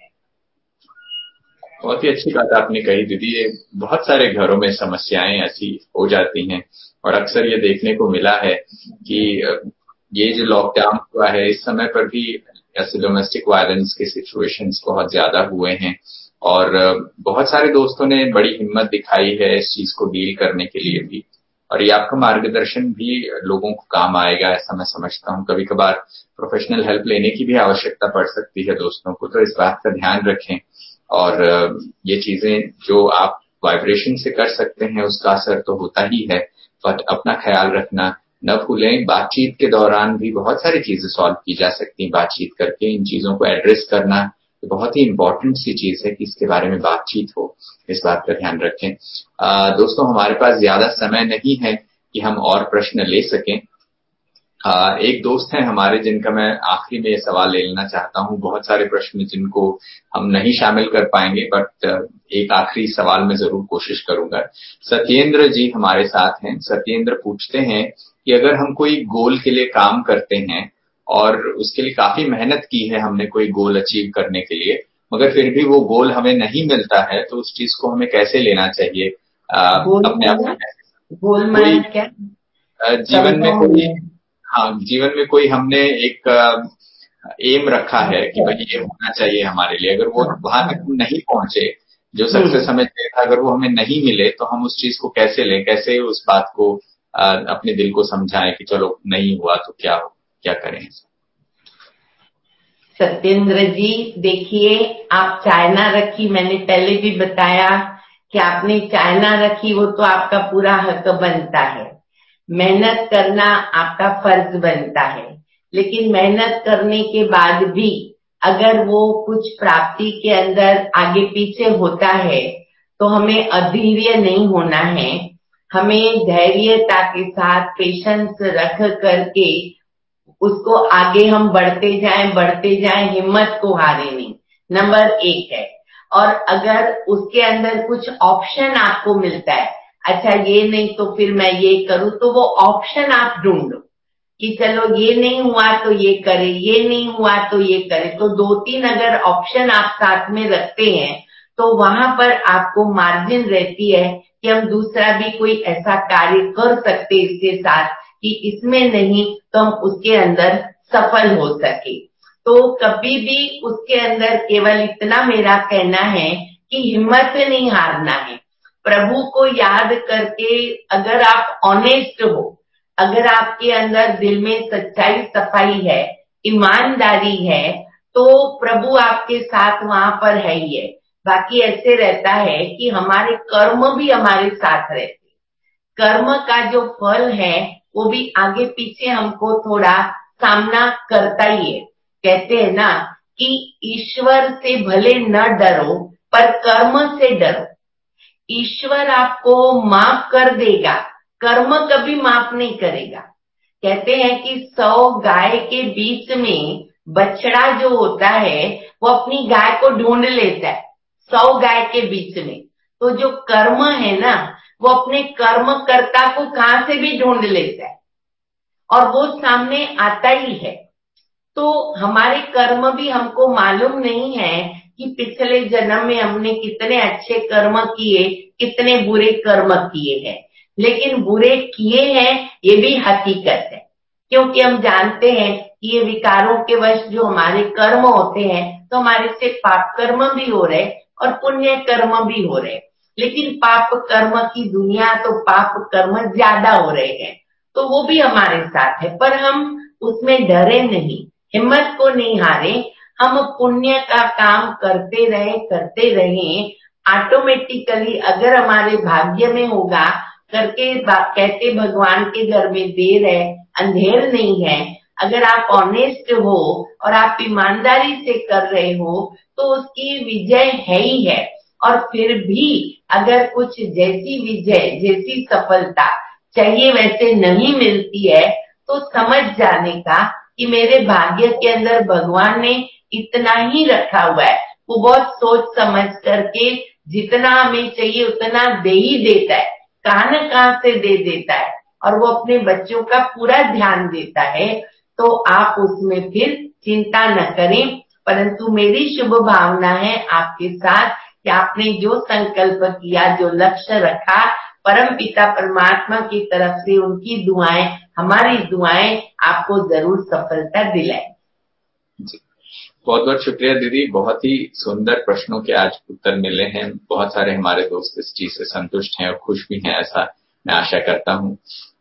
बहुत ही अच्छी बात आपने कही दीदी। ये बहुत सारे घरों में समस्याएं ऐसी हो जाती हैं और अक्सर ये देखने को मिला है कि ये जो लॉकडाउन हुआ है इस समय पर भी ऐसे डोमेस्टिक वायलेंस के सिचुएशंस बहुत ज्यादा हुए हैं और बहुत सारे दोस्तों ने बड़ी हिम्मत दिखाई है इस चीज को डील करने के लिए भी। और ये आपका मार्गदर्शन भी लोगों को काम आएगा ऐसा मैं समझता हूँ। कभी कभार प्रोफेशनल हेल्प लेने की भी आवश्यकता पड़ सकती है दोस्तों को, तो इस बात का ध्यान रखें। और ये चीजें जो आप वाइब्रेशन से कर सकते हैं उसका असर तो होता ही है, बट अपना ख्याल रखना न भूलें। बातचीत के दौरान भी बहुत सारी चीजें सॉल्व की जा सकती हैं बातचीत करके। इन चीजों को एड्रेस करना बहुत ही इंपॉर्टेंट सी चीज है कि इसके बारे में बातचीत हो, इस बात का ध्यान रखें। आ, दोस्तों हमारे पास ज्यादा समय नहीं है कि हम और प्रश्न ले सकें। आ, एक दोस्त हैं हमारे जिनका मैं आखिरी में ये सवाल ले लेना चाहता हूँ। बहुत सारे प्रश्न जिनको हम नहीं शामिल कर पाएंगे, बट एक आखिरी सवाल में जरूर कोशिश करूंगा। सत्येंद्र जी हमारे साथ हैं। सत्येंद्र पूछते हैं कि अगर हम कोई गोल के लिए काम करते हैं और उसके लिए काफी मेहनत की है हमने कोई गोल अचीव करने के लिए, मगर फिर भी वो गोल हमें नहीं मिलता है, तो उस चीज को हमें कैसे लेना चाहिए? गोल अपने आप में गोल कोई क्या जीवन में कोई हाँ जीवन में कोई हमने एक एम रखा है कि भाई ये होना चाहिए हमारे लिए, अगर वो वहां तक हम नहीं पहुंचे, जो सक्सेस हमें चाहिए था, अगर वो हमें नहीं मिले, तो हम उस चीज को कैसे लें, कैसे उस बात को अपने दिल को समझाएं कि चलो नहीं हुआ तो क्या हो क्या करें? सत्येंद्र जी, देखिए, आप चाइना रखी, मैंने पहले भी बताया कि आपने चाइना रखी, वो तो आपका पूरा हक बनता है। मेहनत करना आपका फर्ज बनता है, लेकिन मेहनत करने के बाद भी अगर वो कुछ प्राप्ति के अंदर आगे पीछे होता है तो हमें अधैर्य नहीं होना है। हमें धैर्यता के साथ पेशेंस रख करके उसको आगे हम बढ़ते जाएं बढ़ते जाएं हिम्मत को हारे नहीं, नंबर एक है। और अगर उसके अंदर कुछ ऑप्शन आपको मिलता है, अच्छा ये नहीं तो फिर मैं ये करूं, तो वो ऑप्शन आप ढूंढो कि चलो ये नहीं हुआ तो ये करे, ये नहीं हुआ तो ये करे। तो दो तीन अगर ऑप्शन आप साथ में रखते हैं तो वहां पर आपको मार्जिन रहती है कि हम दूसरा भी कोई ऐसा कार्य कर सकते इसके साथ कि इसमें नहीं तो हम उसके अंदर सफल हो सके। तो कभी भी उसके अंदर केवल इतना मेरा कहना है कि हिम्मत नहीं हारना है। प्रभु को याद करके अगर आप ऑनेस्ट हो, अगर आपके अंदर दिल में सच्चाई सफाई है, ईमानदारी है, तो प्रभु आपके साथ वहां पर है ही है। बाकी ऐसे रहता है कि हमारे कर्म भी हमारे साथ रहते, कर्म का जो फल है वो भी आगे पीछे हमको थोड़ा सामना करता ही है। कहते हैं ना कि ईश्वर से भले न डरो पर कर्म से डरो। ईश्वर आपको माफ कर देगा, कर्म कभी माफ नहीं करेगा। कहते हैं कि सौ गाय के बीच में बछड़ा जो होता है वो अपनी गाय को ढूंढ लेता है, सौ गाय के बीच में। तो जो कर्म है ना, वो अपने कर्मकर्ता को कहां से भी ढूंढ लेता है और वो सामने आता ही है। तो हमारे कर्म भी हमको मालूम नहीं है कि पिछले जन्म में हमने कितने अच्छे कर्म किए, कितने बुरे कर्म किए हैं। लेकिन बुरे किए हैं ये भी हकीकत है, क्योंकि हम जानते हैं कि ये विकारों के वश जो हमारे कर्म होते हैं तो हमारे से पाप कर्म भी हो रहे और पुण्य कर्म भी हो रहे। लेकिन पाप कर्म की दुनिया तो पाप कर्म ज्यादा हो रहे हैं, तो वो भी हमारे साथ है, पर हम उसमें डरे नहीं, हिम्मत को नहीं हारे। हम पुण्य का काम करते रहे करते रहे, ऑटोमेटिकली अगर हमारे भाग्य में होगा करके कहते भगवान के घर में देर है अंधेर नहीं है। अगर आप ऑनेस्ट हो और आप ईमानदारी से कर रहे हो तो उसकी विजय है ही है। और फिर भी अगर कुछ जैसी विजय जैसी सफलता चाहिए वैसे नहीं मिलती है तो समझ जाने का कि मेरे भाग्य के अंदर भगवान ने इतना ही रखा हुआ है। वो बहुत सोच समझ करके जितना हमें चाहिए उतना दे ही देता है, कहां न कहां से दे देता है, और वो अपने बच्चों का पूरा ध्यान देता है। तो आप उसमें फिर चिंता न करें, परंतु मेरी शुभ भावना है आपके साथ कि आपने जो संकल्प किया, जो लक्ष्य रखा, परम पिता परमात्मा की तरफ से उनकी दुआएं, हमारी दुआएं आपको जरूर सफलता दिलाए। जी, बहुत बहुत शुक्रिया दीदी। बहुत ही सुंदर प्रश्नों के आज उत्तर मिले हैं। बहुत सारे हमारे दोस्त इस चीज से संतुष्ट हैं और खुश भी हैं, ऐसा मैं आशा करता हूँ।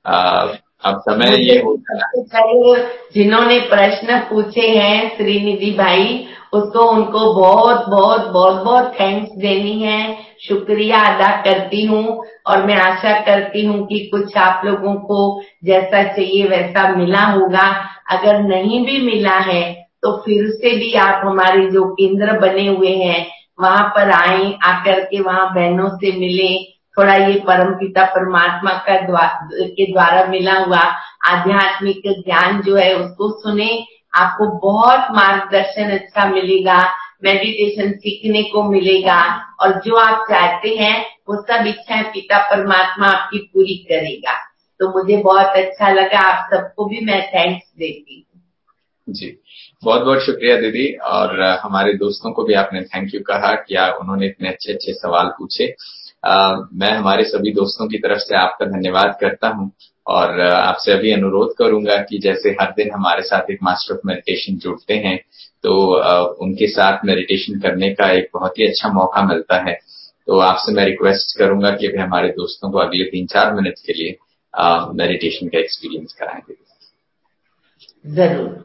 अब समय ये होता है, जिन्होंने प्रश्न पूछे हैं श्रीनिधि भाई, उसको उनको बहुत बहुत बहुत बहुत थैंक्स देनी है, शुक्रिया अदा करती हूँ। और मैं आशा करती हूँ कि कुछ आप लोगों को जैसा चाहिए वैसा मिला होगा। अगर नहीं भी मिला है तो फिर से भी आप हमारे जो केंद्र बने हुए हैं वहां पर आए, आकर के वहां बहनों से मिले, थोड़ा ये परमपिता परमात्मा का द्वार, के द्वारा मिला हुआ आध्यात्मिक ज्ञान जो है उसको सुने। आपको बहुत मार्गदर्शन अच्छा मिलेगा, मेडिटेशन सीखने को मिलेगा, और जो आप चाहते हैं वो सब इच्छाएं पिता परमात्मा आपकी पूरी करेगा। तो मुझे बहुत अच्छा लगा, आप सबको भी मैं थैंक्स देती हूँ। जी, बहुत बहुत शुक्रिया दीदी। और हमारे दोस्तों को भी आपने थैंक यू कहा कि उन्होंने इतने अच्छे अच्छे सवाल पूछे। आ, मैं हमारे सभी दोस्तों की तरफ से आपका धन्यवाद करता हूं और आपसे अभी अनुरोध करूंगा कि जैसे हर दिन हमारे साथ एक मास्टर ऑफ मेडिटेशन जुड़ते हैं तो आ, उनके साथ मेडिटेशन करने का एक बहुत ही अच्छा मौका मिलता है। तो आपसे मैं रिक्वेस्ट करूंगा कि अभी हमारे दोस्तों को अगले तीन चार मिनट के लिए मेडिटेशन का एक्सपीरियंस कराएं। जरूर।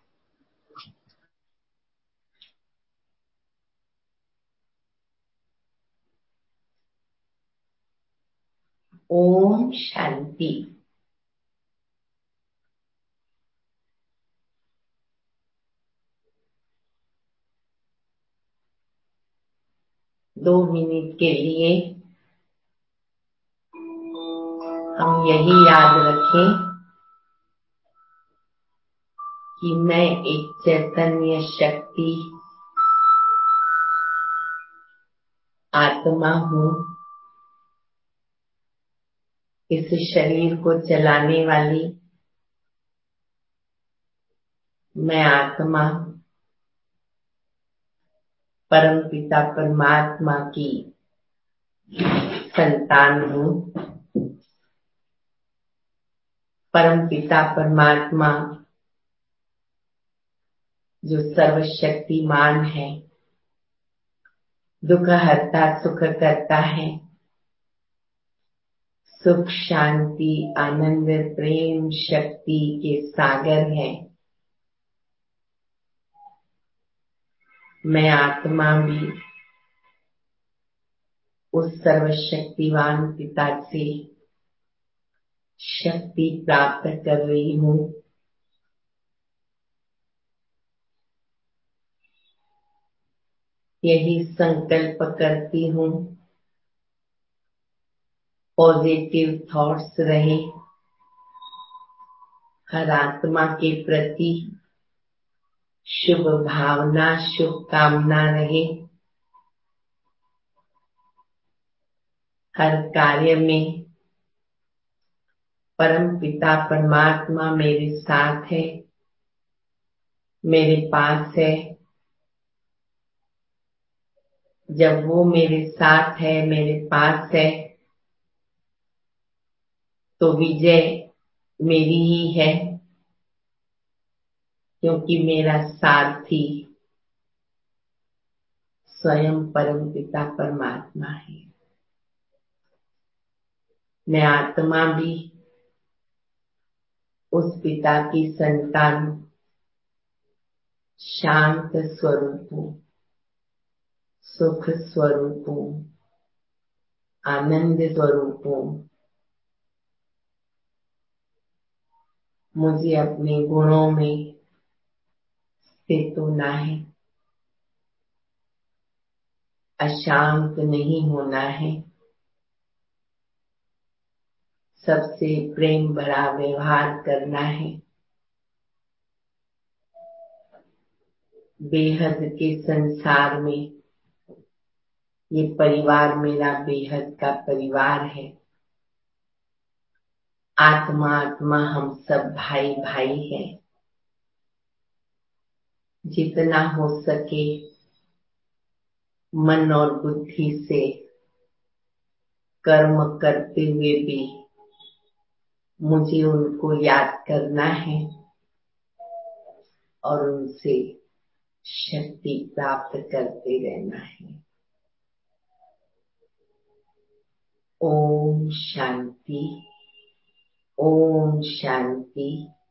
ओम शांति। दो मिनट के लिए हम यही याद रखें कि मैं एक चैतन्य शक्ति आत्मा हूँ। इस शरीर को चलाने वाली मैं आत्मा परमपिता परमात्मा की संतान हूँ। परमपिता परमात्मा जो सर्वशक्तिमान है, दुख हरता सुख करता है, सुख शांति आनंद प्रेम शक्ति के सागर है। मैं आत्मा भी उस सर्वशक्तिवान पिता से शक्ति प्राप्त कर रही हूँ। यही संकल्प करती हूँ पॉजिटिव थॉट्स रहे हर आत्मा के प्रति, शुभ भावना शुभ कामना रहे हर कार्य में। परम पिता परमात्मा मेरे साथ है, मेरे पास है। जब वो मेरे साथ है, मेरे पास है, तो विजय मेरी ही है, क्योंकि मेरा सारथी स्वयं परम पिता परमात्मा है। मैं आत्मा भी उस पिता की संतान शांत स्वरूप हूँ, सुख स्वरूप हूँ, आनंद स्वरूप हूँ। मुझे अपने गुणों में स्थित होना है, अशांत नहीं होना है। सबसे प्रेम भरा व्यवहार करना है। बेहद के संसार में ये परिवार मेरा बेहद का परिवार है। आत्मा आत्मा हम सब भाई भाई हैं। जितना हो सके मन और बुद्धि से कर्म करते हुए भी मुझे उनको याद करना है और उनसे शक्ति प्राप्त करते रहना है। ओम शांति, ओम शांति।